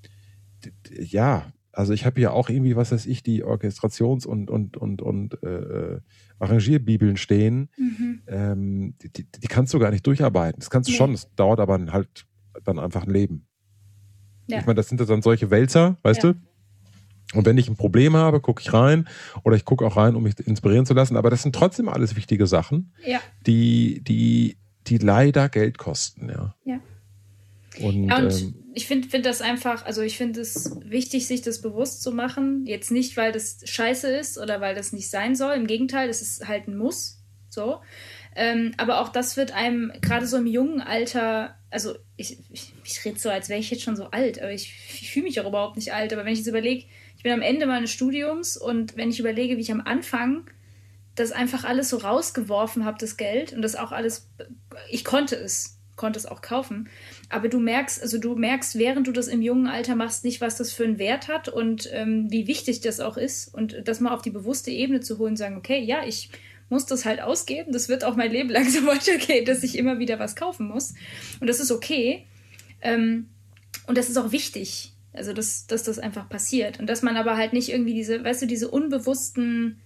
S2: ich habe ja auch irgendwie, was weiß ich, die Orchestrations- und Arrangierbibeln stehen. Die kannst du gar nicht durcharbeiten. Das kannst du schon, das dauert aber halt dann einfach ein Leben. Ja. Ich meine, das sind dann solche Wälzer, weißt du? Und wenn ich ein Problem habe, gucke ich rein oder ich gucke auch rein, um mich inspirieren zu lassen. Aber das sind trotzdem alles wichtige Sachen, die leider Geld kosten. Ja. Und
S3: ich finde das einfach, also ich finde es wichtig, sich das bewusst zu machen. Jetzt nicht, weil das scheiße ist oder weil das nicht sein soll. Im Gegenteil, das ist halt ein Muss. So. Aber auch das wird einem gerade so im jungen Alter, also ich rede so, als wäre ich jetzt schon so alt, aber ich fühle mich auch überhaupt nicht alt. Aber wenn ich jetzt überlege, ich bin am Ende meines Studiums und wenn ich überlege, wie ich am Anfang das einfach alles so rausgeworfen habe, das Geld, und das auch alles, ich konnte es auch kaufen, aber du merkst, während du das im jungen Alter machst, nicht, was das für einen Wert hat und wie wichtig das auch ist, und das mal auf die bewusste Ebene zu holen und sagen, okay, ja, ich muss das halt ausgeben, das wird auch mein Leben lang so weitergehen, dass ich immer wieder was kaufen muss, und das ist okay, und das ist auch wichtig, also dass das einfach passiert, und dass man aber halt nicht irgendwie diese unbewussten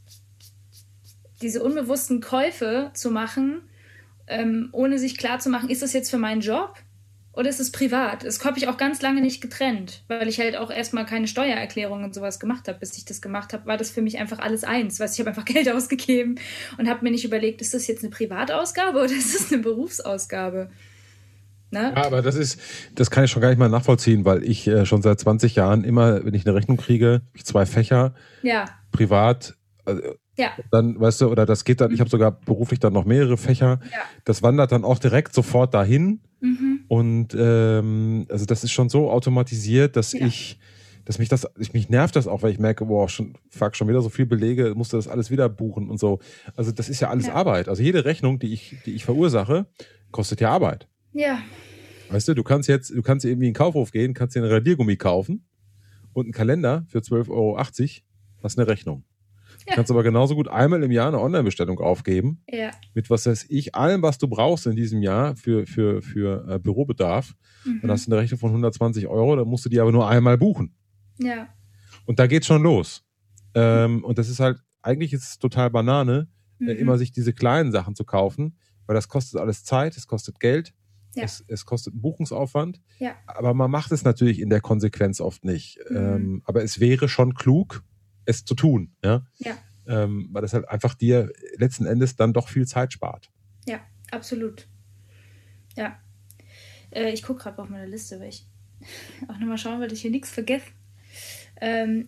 S3: Käufe zu machen, ohne sich klar zu machen, ist das jetzt für meinen Job oder ist es privat? Das habe ich auch ganz lange nicht getrennt, weil ich halt auch erstmal keine Steuererklärung und sowas gemacht habe. Bis ich das gemacht habe, war das für mich einfach alles eins. Weißt, ich habe einfach Geld ausgegeben und habe mir nicht überlegt, ist das jetzt eine Privatausgabe oder ist das eine Berufsausgabe? Ne?
S2: Ja, aber das kann ich schon gar nicht mal nachvollziehen, weil ich schon seit 20 Jahren immer, wenn ich eine Rechnung kriege, habe ich 2 Fächer, privat, dann, weißt du, oder das geht dann, ich habe sogar beruflich dann noch mehrere Fächer, das wandert dann auch direkt sofort dahin, und also das ist schon so automatisiert, dass mich nervt das auch, weil ich merke, boah, schon wieder so viel Belege, musste das alles wieder buchen und so. Also das ist ja alles Arbeit. Also jede Rechnung, die ich verursache, kostet ja Arbeit.
S3: Ja.
S2: Weißt du, du kannst irgendwie in den Kaufhof gehen, kannst dir einen Radiergummi kaufen und einen Kalender für 12,80 Euro, hast eine Rechnung. Du kannst aber genauso gut einmal im Jahr eine Online-Bestellung aufgeben. Ja. Mit was weiß ich, allem, was du brauchst in diesem Jahr für Bürobedarf. Dann hast du eine Rechnung von 120 Euro, dann musst du die aber nur einmal buchen.
S3: Ja.
S2: Und da geht's schon los. Und das ist halt, eigentlich ist es total Banane, immer sich diese kleinen Sachen zu kaufen, weil das kostet alles Zeit, es kostet Geld. Ja. Es kostet einen Buchungsaufwand, aber man macht es natürlich in der Konsequenz oft nicht. Aber es wäre schon klug, es zu tun, weil das halt einfach dir letzten Endes dann doch viel Zeit spart.
S3: Ja, absolut. Ja. Ich gucke gerade auf meine Liste, weil ich auch nochmal schauen, weil ich hier nichts vergesse. Du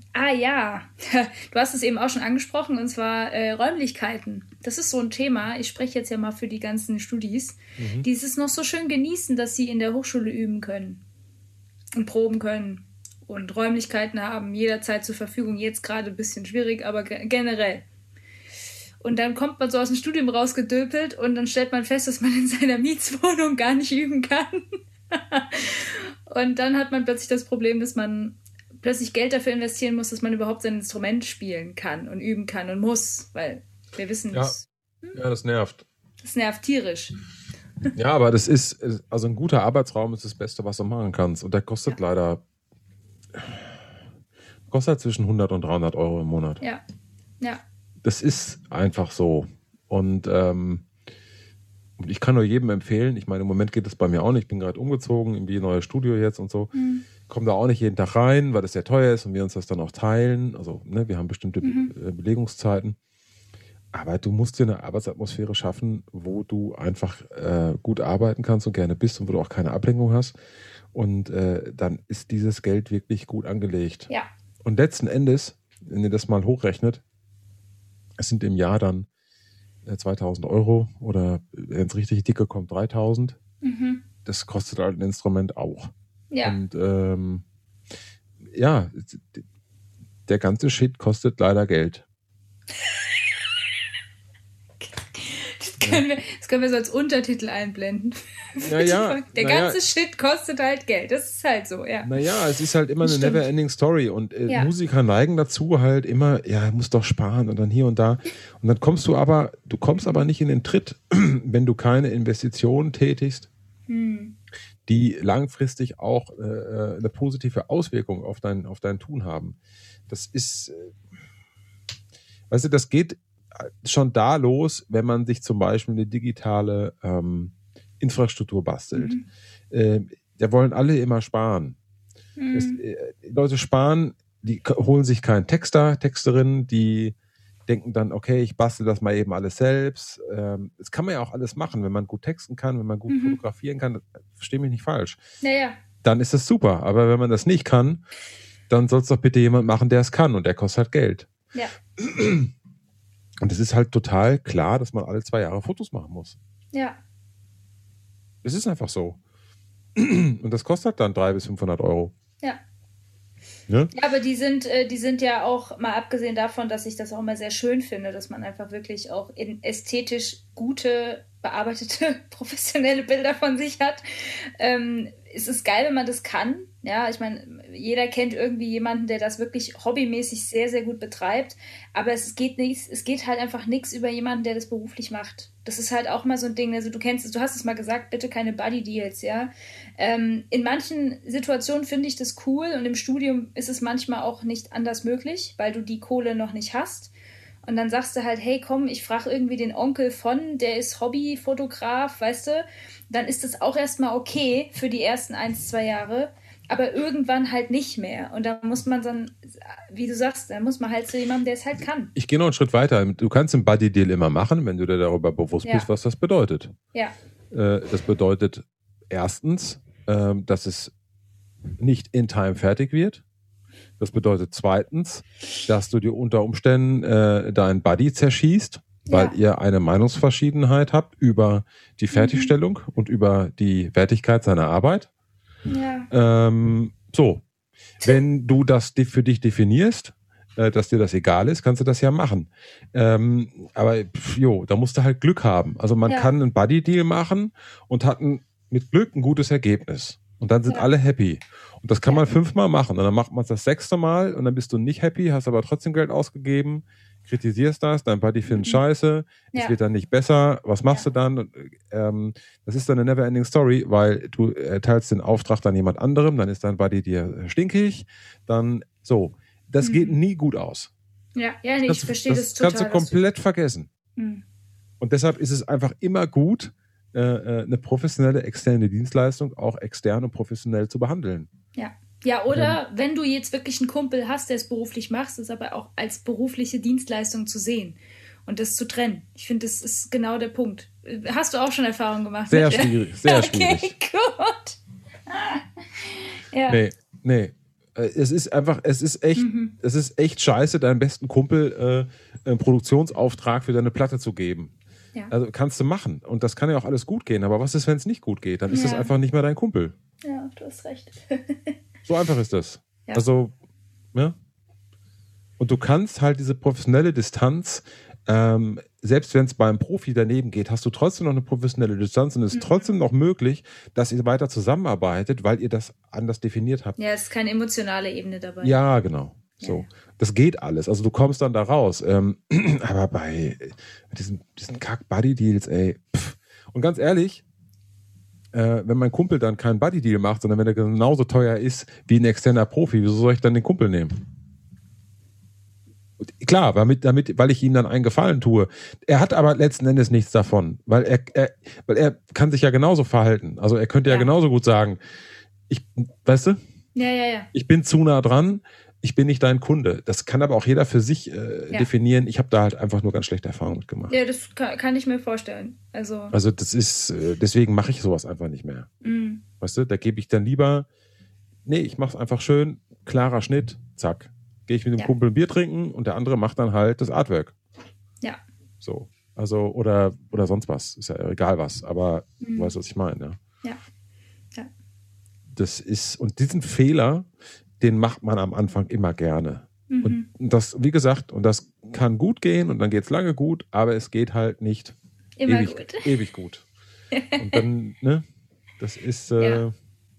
S3: hast es eben auch schon angesprochen, und zwar Räumlichkeiten. Das ist so ein Thema. Ich spreche jetzt ja mal für die ganzen Studis, die es noch so schön genießen, dass sie in der Hochschule üben können und proben können und Räumlichkeiten haben, jederzeit zur Verfügung. Jetzt gerade ein bisschen schwierig, aber generell. Und dann kommt man so aus dem Studium rausgedöpelt und dann stellt man fest, dass man in seiner Mietswohnung gar nicht üben kann. Und dann hat man plötzlich das Problem, dass man plötzlich Geld dafür investieren muss, dass man überhaupt sein Instrument spielen kann und üben kann und muss, weil wir wissen es.
S2: Ja, das nervt.
S3: Das nervt tierisch.
S2: Ja, aber das ist, also ein guter Arbeitsraum ist das Beste, was du machen kannst. Und der kostet leider zwischen 100 und 300 Euro im Monat.
S3: Ja.
S2: Das ist einfach so. Und ich kann nur jedem empfehlen, ich meine, im Moment geht es bei mir auch nicht, ich bin gerade umgezogen in die neue Studio jetzt und so, komme da auch nicht jeden Tag rein, weil das sehr teuer ist und wir uns das dann auch teilen, also wir haben bestimmte Belegungszeiten, aber du musst dir eine Arbeitsatmosphäre schaffen, wo du einfach gut arbeiten kannst und gerne bist und wo du auch keine Ablenkung hast, und dann ist dieses Geld wirklich gut angelegt.
S3: Ja.
S2: Und letzten Endes, wenn ihr das mal hochrechnet, es sind im Jahr dann 2.000 Euro oder wenn es richtig dicke kommt, 3.000. Das kostet halt ein Instrument auch.
S3: Ja.
S2: Und der ganze Shit kostet leider Geld.
S3: Das können wir so als Untertitel einblenden.
S2: Der
S3: ganze Shit kostet halt Geld. Das ist halt so, ja.
S2: Naja, es ist halt immer eine never-ending Story. Und Musiker neigen dazu halt immer, muss doch sparen und dann hier und da. Und dann kommst du aber nicht in den Tritt, wenn du keine Investitionen tätigst, die langfristig auch eine positive Auswirkung auf dein Tun haben. Das ist, weißt du, das geht schon da los, wenn man sich zum Beispiel eine digitale Infrastruktur bastelt. Da wollen alle immer sparen. Die Leute sparen, die holen sich keinen Texter, Texterinnen, die denken dann, okay, ich bastel das mal eben alles selbst. Das kann man ja auch alles machen, wenn man gut texten kann, wenn man gut fotografieren kann. Versteh mich nicht falsch.
S3: Naja.
S2: Dann ist das super. Aber wenn man das nicht kann, dann soll es doch bitte jemand machen, der es kann und der kostet halt Geld.
S3: Ja.
S2: Und es ist halt total klar, dass man alle 2 Jahre Fotos machen muss.
S3: Ja.
S2: Es ist einfach so. Und das kostet dann 300 bis 500 Euro.
S3: Ja.
S2: Ne?
S3: Ja, aber die sind ja auch, mal abgesehen davon, dass ich das auch immer sehr schön finde, dass man einfach wirklich auch in ästhetisch gute, bearbeitete, professionelle Bilder von sich hat. Es ist geil, wenn man das kann. Ja, ich meine, jeder kennt irgendwie jemanden, der das wirklich hobbymäßig sehr, sehr gut betreibt. Aber es geht halt einfach nichts über jemanden, der das beruflich macht. Das ist halt auch mal so ein Ding. Also du hast es mal gesagt, bitte keine Buddy-Deals, ja. In manchen Situationen finde ich das cool und im Studium ist es manchmal auch nicht anders möglich, weil du die Kohle noch nicht hast. Und dann sagst du halt, hey, komm, ich frage irgendwie den Onkel der ist Hobbyfotograf, weißt du? Dann ist das auch erstmal okay für die ersten 1-2 Jahre. Aber irgendwann halt nicht mehr. Und da muss man dann, wie du sagst, da muss man halt zu jemandem, der es halt kann.
S2: Ich gehe noch einen Schritt weiter. Du kannst einen Buddy-Deal immer machen, wenn du dir darüber bewusst bist, was das bedeutet.
S3: Ja.
S2: Das bedeutet erstens, dass es nicht in Time fertig wird. Das bedeutet zweitens, dass du dir unter Umständen deinen Buddy zerschießt, weil ihr eine Meinungsverschiedenheit habt über die Fertigstellung und über die Wertigkeit seiner Arbeit.
S3: Ja.
S2: Wenn du das für dich definierst, dass dir das egal ist, kannst du das ja machen. Aber da musst du halt Glück haben. Also man kann einen Buddy-Deal machen und hat mit Glück ein gutes Ergebnis. Und dann sind alle happy. Und das kann man 5-mal machen. Und dann macht man es das 6. Mal und dann bist du nicht happy, hast aber trotzdem Geld ausgegeben, kritisierst das, dein Buddy findet scheiße, es wird dann nicht besser, was machst du dann? Das ist dann eine never-ending Story, weil du erteilst den Auftrag dann jemand anderem, dann ist dein Buddy dir stinkig, dann so. Das geht nie gut aus.
S3: Ja, nee, ich verstehe das total.
S2: Das kannst du komplett vergessen. Und deshalb ist es einfach immer gut, eine professionelle externe Dienstleistung auch extern und professionell zu behandeln.
S3: Ja, oder wenn du jetzt wirklich einen Kumpel hast, der es beruflich macht, es aber auch als berufliche Dienstleistung zu sehen und das zu trennen. Ich finde, das ist genau der Punkt. Hast du auch schon Erfahrung gemacht?
S2: Sehr schwierig, sehr schwierig.
S3: Okay, gut. Ja.
S2: Nee. Es ist echt scheiße, deinem besten Kumpel einen Produktionsauftrag für deine Platte zu geben.
S3: Ja.
S2: Also kannst du machen. Und das kann ja auch alles gut gehen. Aber was ist, wenn es nicht gut geht? Dann ist das einfach nicht mehr dein Kumpel.
S3: Ja, du hast recht.
S2: So einfach ist das.
S3: Ja.
S2: Also, ja. Und du kannst halt diese professionelle Distanz, selbst wenn es beim Profi daneben geht, hast du trotzdem noch eine professionelle Distanz und es ist trotzdem noch möglich, dass ihr weiter zusammenarbeitet, weil ihr das anders definiert habt.
S3: Ja, es ist keine emotionale Ebene dabei.
S2: Ja, genau. So. Ja. Das geht alles. Also du kommst dann da raus. Aber bei diesen Kack-Buddy-Deals, Und ganz ehrlich, wenn mein Kumpel dann keinen Buddy-Deal macht, sondern wenn er genauso teuer ist wie ein externer Profi, wieso soll ich dann den Kumpel nehmen? Und klar, weil ich ihm dann einen Gefallen tue. Er hat aber letzten Endes nichts davon, weil er kann sich ja genauso verhalten. Also er könnte ja genauso gut sagen, weißt du?
S3: Ja.
S2: Ich bin zu nah dran, ich bin nicht dein Kunde. Das kann aber auch jeder für sich definieren. Ich habe da halt einfach nur ganz schlechte Erfahrungen mitgemacht.
S3: Ja, das kann ich mir vorstellen. Also
S2: das ist, deswegen mache ich sowas einfach nicht mehr. Weißt du, da gebe ich dann lieber, ich mache es einfach schön, klarer Schnitt, zack. Gehe ich mit dem Kumpel ein Bier trinken und der andere macht dann halt das Artwork.
S3: Ja.
S2: So, also oder sonst was, ist ja egal was, aber du weißt, was ich meine.
S3: Ja.
S2: Das ist, und diesen Fehler, den macht man am Anfang immer gerne. Und das, wie gesagt, und das kann gut gehen und dann geht es lange gut, aber es geht halt nicht
S3: Immer gut.
S2: Ewig gut. Und dann, ne, das ist...
S3: Ja.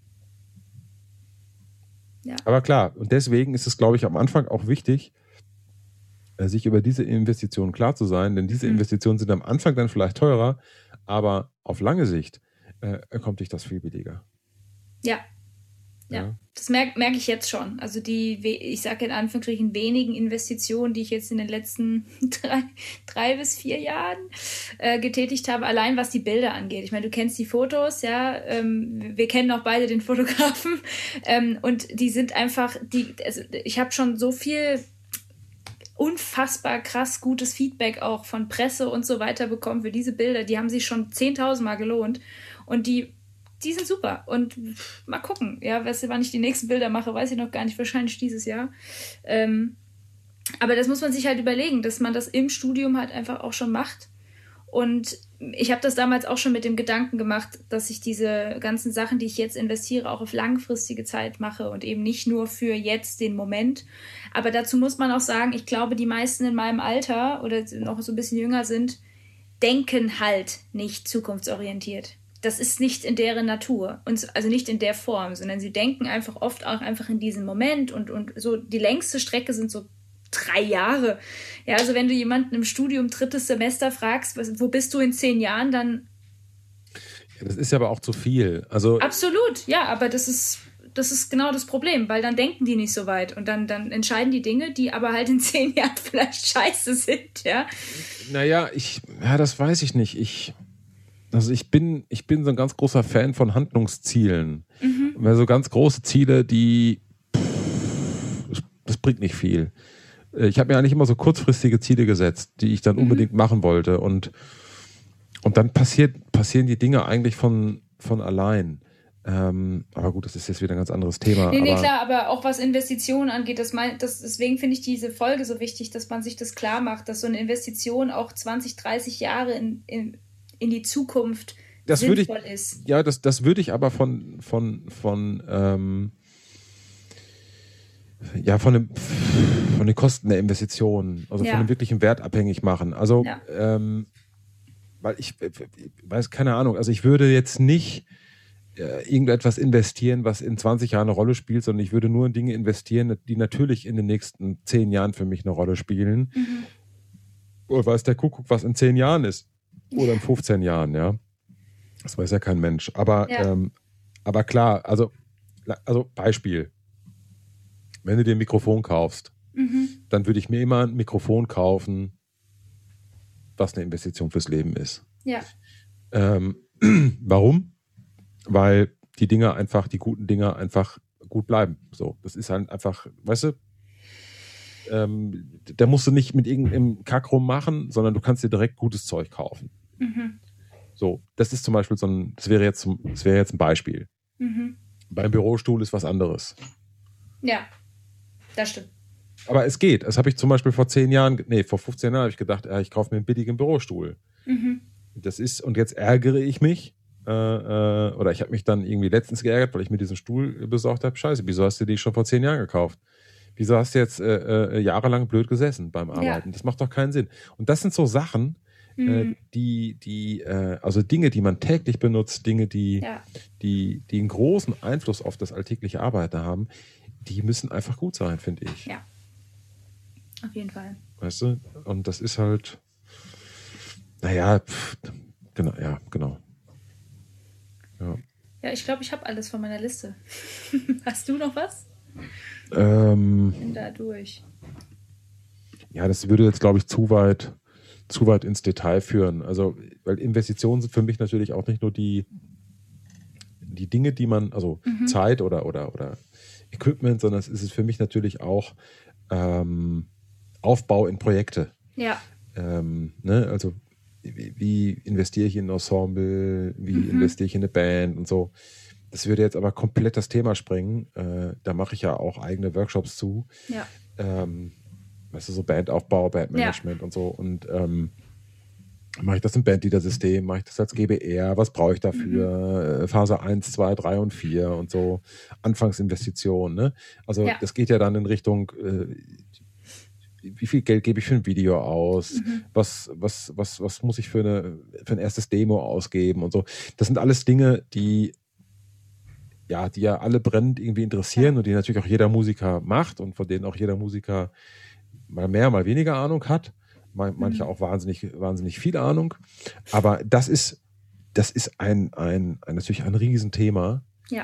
S2: Aber klar, und deswegen ist es, glaube ich, am Anfang auch wichtig, sich über diese Investitionen klar zu sein, denn diese Investitionen sind am Anfang dann vielleicht teurer, aber auf lange Sicht kommt dich das viel billiger.
S3: Ja. Das merke ich jetzt schon. Also ich sage in Anführungsstrichen wenigen Investitionen, die ich jetzt in den letzten 3 bis 4 Jahren getätigt habe, allein was die Bilder angeht. Ich meine, du kennst die Fotos, ja, wir kennen auch beide den Fotografen und die sind einfach, also ich habe schon so viel unfassbar krass gutes Feedback auch von Presse und so weiter bekommen für diese Bilder. Die haben sich schon 10.000 Mal gelohnt und die sind super. Und mal gucken, ja, wann ich die nächsten Bilder mache, weiß ich noch gar nicht, wahrscheinlich dieses Jahr. Aber das muss man sich halt überlegen, dass man das im Studium halt einfach auch schon macht. Und ich habe das damals auch schon mit dem Gedanken gemacht, dass ich diese ganzen Sachen, die ich jetzt investiere, auch auf langfristige Zeit mache und eben nicht nur für jetzt den Moment. Aber dazu muss man auch sagen, ich glaube, die meisten in meinem Alter oder noch so ein bisschen jünger sind, denken halt nicht zukunftsorientiert. Das ist nicht in deren Natur, und also nicht in der Form, sondern sie denken einfach oft auch einfach in diesem Moment und so die längste Strecke sind so 3 Jahre. Ja, also wenn du jemanden im Studium 3. Semester fragst, wo bist du in 10 Jahren, dann...
S2: Ja, das ist ja aber auch zu viel. Also
S3: absolut, ja, aber das ist genau das Problem, weil dann denken die nicht so weit und dann entscheiden die Dinge, die aber halt in 10 Jahren vielleicht scheiße sind, ja.
S2: Naja, das weiß ich nicht. Ich bin so ein ganz großer Fan von Handlungszielen. Weil so ganz große Ziele, das bringt nicht viel. Ich habe mir eigentlich immer so kurzfristige Ziele gesetzt, die ich dann unbedingt machen wollte. Und dann passieren die Dinge eigentlich von allein. Aber gut, das ist jetzt wieder ein ganz anderes Thema.
S3: Nee, klar, aber auch was Investitionen angeht, deswegen finde ich diese Folge so wichtig, dass man sich das klar macht, dass so eine Investition auch 20, 30 Jahre in die Zukunft sinnvoll ist.
S2: Ja, das würde ich aber von den Kosten der Investition, also von dem wirklichen Wert abhängig machen. Also, weil ich weiß, keine Ahnung, also ich würde jetzt nicht irgendetwas investieren, was in 20 Jahren eine Rolle spielt, sondern ich würde nur in Dinge investieren, die natürlich in den nächsten 10 Jahren für mich eine Rolle spielen. Oder weiß der Kuckuck, was in 10 Jahren ist. Oder in 15 Jahren, ja. Das weiß ja kein Mensch. Aber klar, also Beispiel. Wenn du dir ein Mikrofon kaufst, dann würde ich mir immer ein Mikrofon kaufen, was eine Investition fürs Leben ist.
S3: Ja.
S2: Warum? Weil die guten Dinger einfach gut bleiben. So, das ist halt einfach, weißt du, da musst du nicht mit irgendeinem Kack rummachen, sondern du kannst dir direkt gutes Zeug kaufen. So, das ist zum Beispiel das wäre jetzt ein Beispiel. Beim Bürostuhl ist was anderes.
S3: Ja, das stimmt.
S2: Aber es geht. Das habe ich zum Beispiel vor 15 Jahren habe ich gedacht, ich kaufe mir einen billigen Bürostuhl. Und jetzt ärgere ich mich, oder ich habe mich dann irgendwie letztens geärgert, weil ich mir diesen Stuhl besorgt habe. Scheiße, wieso hast du die schon vor 10 Jahren gekauft? Wieso hast du jetzt jahrelang blöd gesessen beim Arbeiten? Ja. Das macht doch keinen Sinn. Und das sind so Sachen, also Dinge, die man täglich benutzt, Dinge, die einen großen Einfluss auf das alltägliche Arbeiten haben, die müssen einfach gut sein, finde ich.
S3: Ja, auf jeden Fall.
S2: Weißt du? Und das ist halt, genau.
S3: Ja, ich glaube, ich habe alles von meiner Liste. Hast du noch was? Bin da durch.
S2: Ja, das würde jetzt, glaube ich, zu weit ins Detail führen. Also, weil Investitionen sind für mich natürlich auch nicht nur die Dinge, die man, also Zeit oder Equipment, sondern es ist für mich natürlich auch Aufbau in Projekte.
S3: Ja.
S2: Also wie investiere ich in ein Ensemble, wie investiere ich in eine Band und so. Das würde jetzt aber komplett das Thema sprengen. Da mache ich ja auch eigene Workshops zu.
S3: Ja.
S2: Weißt du, so Bandaufbau, Bandmanagement und so. Und mache ich das im Bandleader-System, mache ich das als GBR, was brauche ich dafür? Phase 1, 2, 3 und 4 und so. Anfangsinvestitionen, ne? Also das geht ja dann in Richtung wie viel Geld gebe ich für ein Video aus? Was muss ich für ein erstes Demo ausgeben und so. Das sind alles Dinge, die ja alle brennend irgendwie interessieren und die natürlich auch jeder Musiker macht und von denen auch jeder Musiker mal mehr, mal weniger Ahnung hat. Manche auch wahnsinnig viel Ahnung. Aber das ist natürlich ein Riesenthema.
S3: Ja.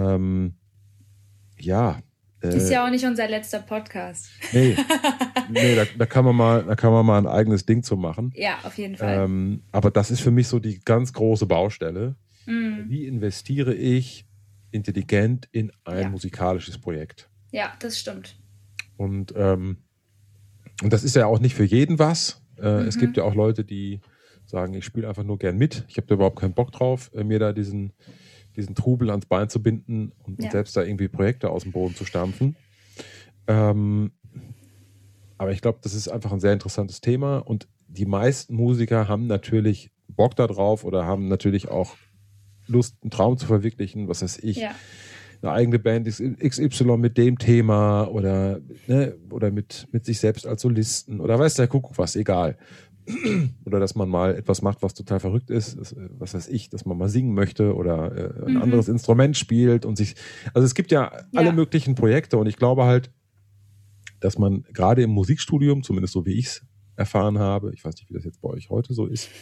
S2: Ist
S3: ja auch nicht unser letzter Podcast.
S2: Nee, da kann man mal ein eigenes Ding zu machen.
S3: Ja, auf jeden Fall.
S2: Aber das ist für mich so die ganz große Baustelle. Wie investiere ich intelligent in ein musikalisches Projekt?
S3: Ja, das stimmt.
S2: Und das ist ja auch nicht für jeden was. Es gibt ja auch Leute, die sagen, ich spiele einfach nur gern mit. Ich habe da überhaupt keinen Bock drauf, mir da diesen Trubel ans Bein zu binden und selbst da irgendwie Projekte aus dem Boden zu stampfen. Aber ich glaube, das ist einfach ein sehr interessantes Thema und die meisten Musiker haben natürlich Bock da drauf oder haben natürlich auch Lust, einen Traum zu verwirklichen, was weiß ich. Ja. Eine eigene Band ist XY mit dem Thema oder mit sich selbst als Solisten oder weiß der Kuckuck was, egal. Oder dass man mal etwas macht, was total verrückt ist, was weiß ich, dass man mal singen möchte oder ein anderes Instrument spielt und also es gibt ja alle möglichen Projekte und ich glaube halt, dass man gerade im Musikstudium, zumindest so wie ich es erfahren habe, ich weiß nicht, wie das jetzt bei euch heute so ist,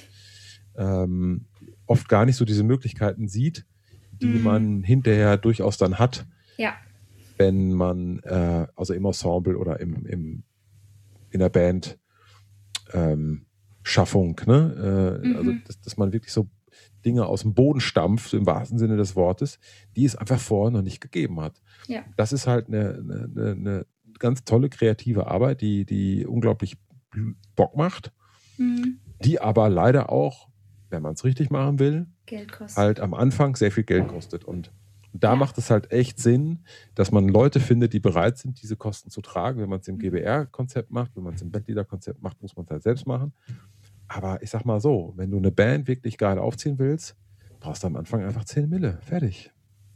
S2: oft gar nicht so diese Möglichkeiten sieht, die man hinterher durchaus dann hat, wenn man also im Ensemble oder in der Band Schaffung, also dass man wirklich so Dinge aus dem Boden stampft, im wahrsten Sinne des Wortes, die es einfach vorher noch nicht gegeben hat. Ja. Das ist halt eine ganz tolle kreative Arbeit, die unglaublich Bock macht, die aber leider auch, wenn man es richtig machen will,
S3: Geld kostet.
S2: Halt am Anfang sehr viel Geld kostet. Und da macht es halt echt Sinn, dass man Leute findet, die bereit sind, diese Kosten zu tragen. Wenn man es im GBR-Konzept macht, wenn man es im Bandleader-Konzept macht, muss man es halt selbst machen. Aber ich sag mal so, wenn du eine Band wirklich geil aufziehen willst, brauchst du am Anfang einfach 10 Mille. Fertig.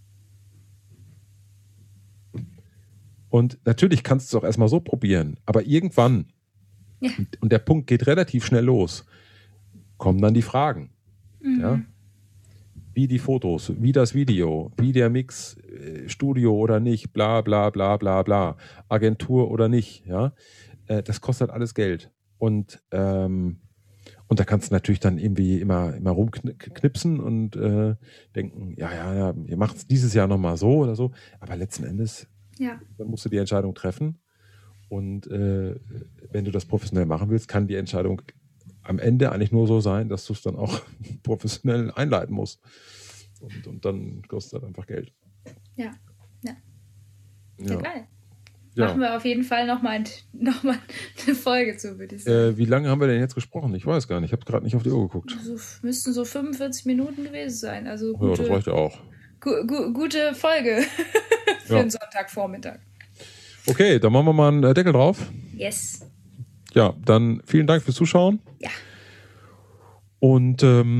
S2: Und natürlich kannst du es auch erstmal so probieren, aber irgendwann, und der Punkt geht relativ schnell los, kommen dann die Fragen. Ja? Wie die Fotos, wie das Video, wie der Mix, Studio oder nicht, bla bla bla bla bla, Agentur oder nicht. Ja? Das kostet alles Geld. Und da kannst du natürlich dann irgendwie immer rumknipsen und denken, ja, ihr macht es dieses Jahr nochmal so oder so. Aber letzten Endes dann musst du die Entscheidung treffen. Und wenn du das professionell machen willst, kann die Entscheidung am Ende eigentlich nur so sein, dass du es dann auch professionell einleiten musst. Und dann kostet das einfach Geld.
S3: Ja, geil. Ja. Machen wir auf jeden Fall nochmal eine Folge zu, würde ich sagen.
S2: Wie lange haben wir denn jetzt gesprochen? Ich weiß gar nicht. Ich habe gerade nicht auf die Uhr geguckt.
S3: Also, müssten so 45 Minuten gewesen sein. Also gute,
S2: das reicht ja auch.
S3: Gute Folge für einen Sonntagvormittag. Okay,
S2: dann machen wir mal einen Deckel drauf.
S3: Yes.
S2: Ja, dann vielen Dank fürs Zuschauen.
S3: Ja.
S2: Und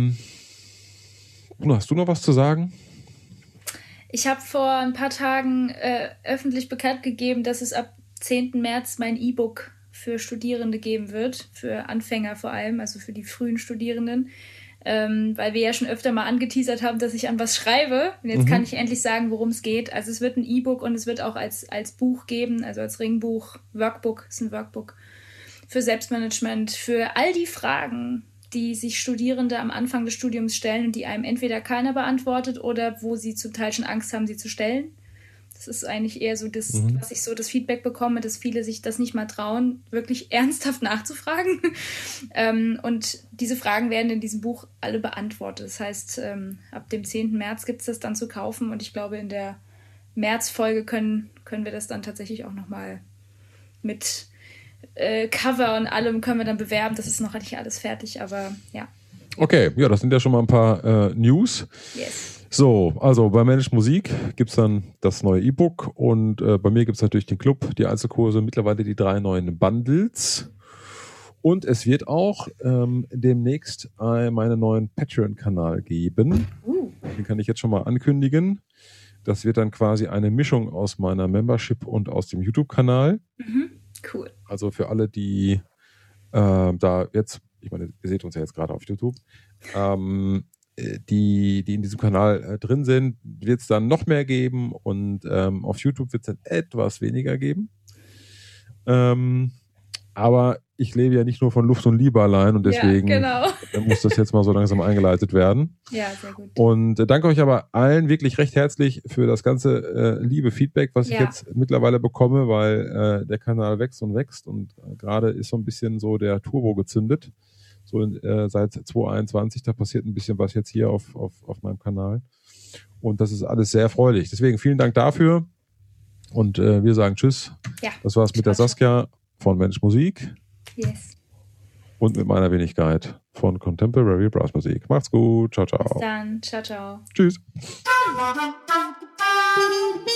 S2: hast du noch was zu sagen?
S3: Ich habe vor ein paar Tagen öffentlich bekannt gegeben, dass es ab 10. März mein E-Book für Studierende geben wird, für Anfänger vor allem, also für die frühen Studierenden, weil wir ja schon öfter mal angeteasert haben, dass ich an was schreibe. Und jetzt kann ich endlich sagen, worum es geht. Also es wird ein E-Book und es wird auch als Buch geben, also als Ringbuch, Workbook, ist ein Workbook für Selbstmanagement, für all die Fragen, die sich Studierende am Anfang des Studiums stellen und die einem entweder keiner beantwortet oder wo sie zum Teil schon Angst haben, sie zu stellen. Das ist eigentlich eher so das, was ich so das Feedback bekomme, dass viele sich das nicht mal trauen, wirklich ernsthaft nachzufragen. Und diese Fragen werden in diesem Buch alle beantwortet. Das heißt, ab dem 10. März gibt es das dann zu kaufen und ich glaube, in der Märzfolge können wir das dann tatsächlich auch nochmal mit Cover und allem können wir dann bewerben. Das ist noch nicht alles fertig, aber ja.
S2: Okay, ja, das sind ja schon mal ein paar News.
S3: Yes.
S2: So, also bei Managed Musik gibt es dann das neue E-Book und bei mir gibt es natürlich den Club, die Einzelkurse, mittlerweile die 3 neuen Bundles. Und es wird auch demnächst meinen neuen Patreon-Kanal geben. Den kann ich jetzt schon mal ankündigen. Das wird dann quasi eine Mischung aus meiner Membership und aus dem YouTube-Kanal.
S3: Cool.
S2: Also für alle, die da jetzt, ich meine, ihr seht uns ja jetzt gerade auf YouTube, die in diesem Kanal drin sind, wird es dann noch mehr geben und auf YouTube wird es dann etwas weniger geben. Aber ich lebe ja nicht nur von Luft und Liebe allein und deswegen muss das jetzt mal so langsam eingeleitet werden.
S3: Ja, sehr gut.
S2: Und danke euch aber allen wirklich recht herzlich für das ganze liebe Feedback, was ich jetzt mittlerweile bekomme, weil der Kanal wächst und gerade ist so ein bisschen so der Turbo gezündet. So seit 2021, da passiert ein bisschen was jetzt hier auf meinem Kanal. Und das ist alles sehr erfreulich. Deswegen vielen Dank dafür. Und wir sagen Tschüss.
S3: Ja,
S2: das war's mit der Saskia von Mensch Musik.
S3: Yes.
S2: Und mit meiner Wenigkeit von Contemporary Brass Musik. Macht's gut. Ciao, ciao.
S3: Bis dann. Ciao, ciao.
S2: Tschüss.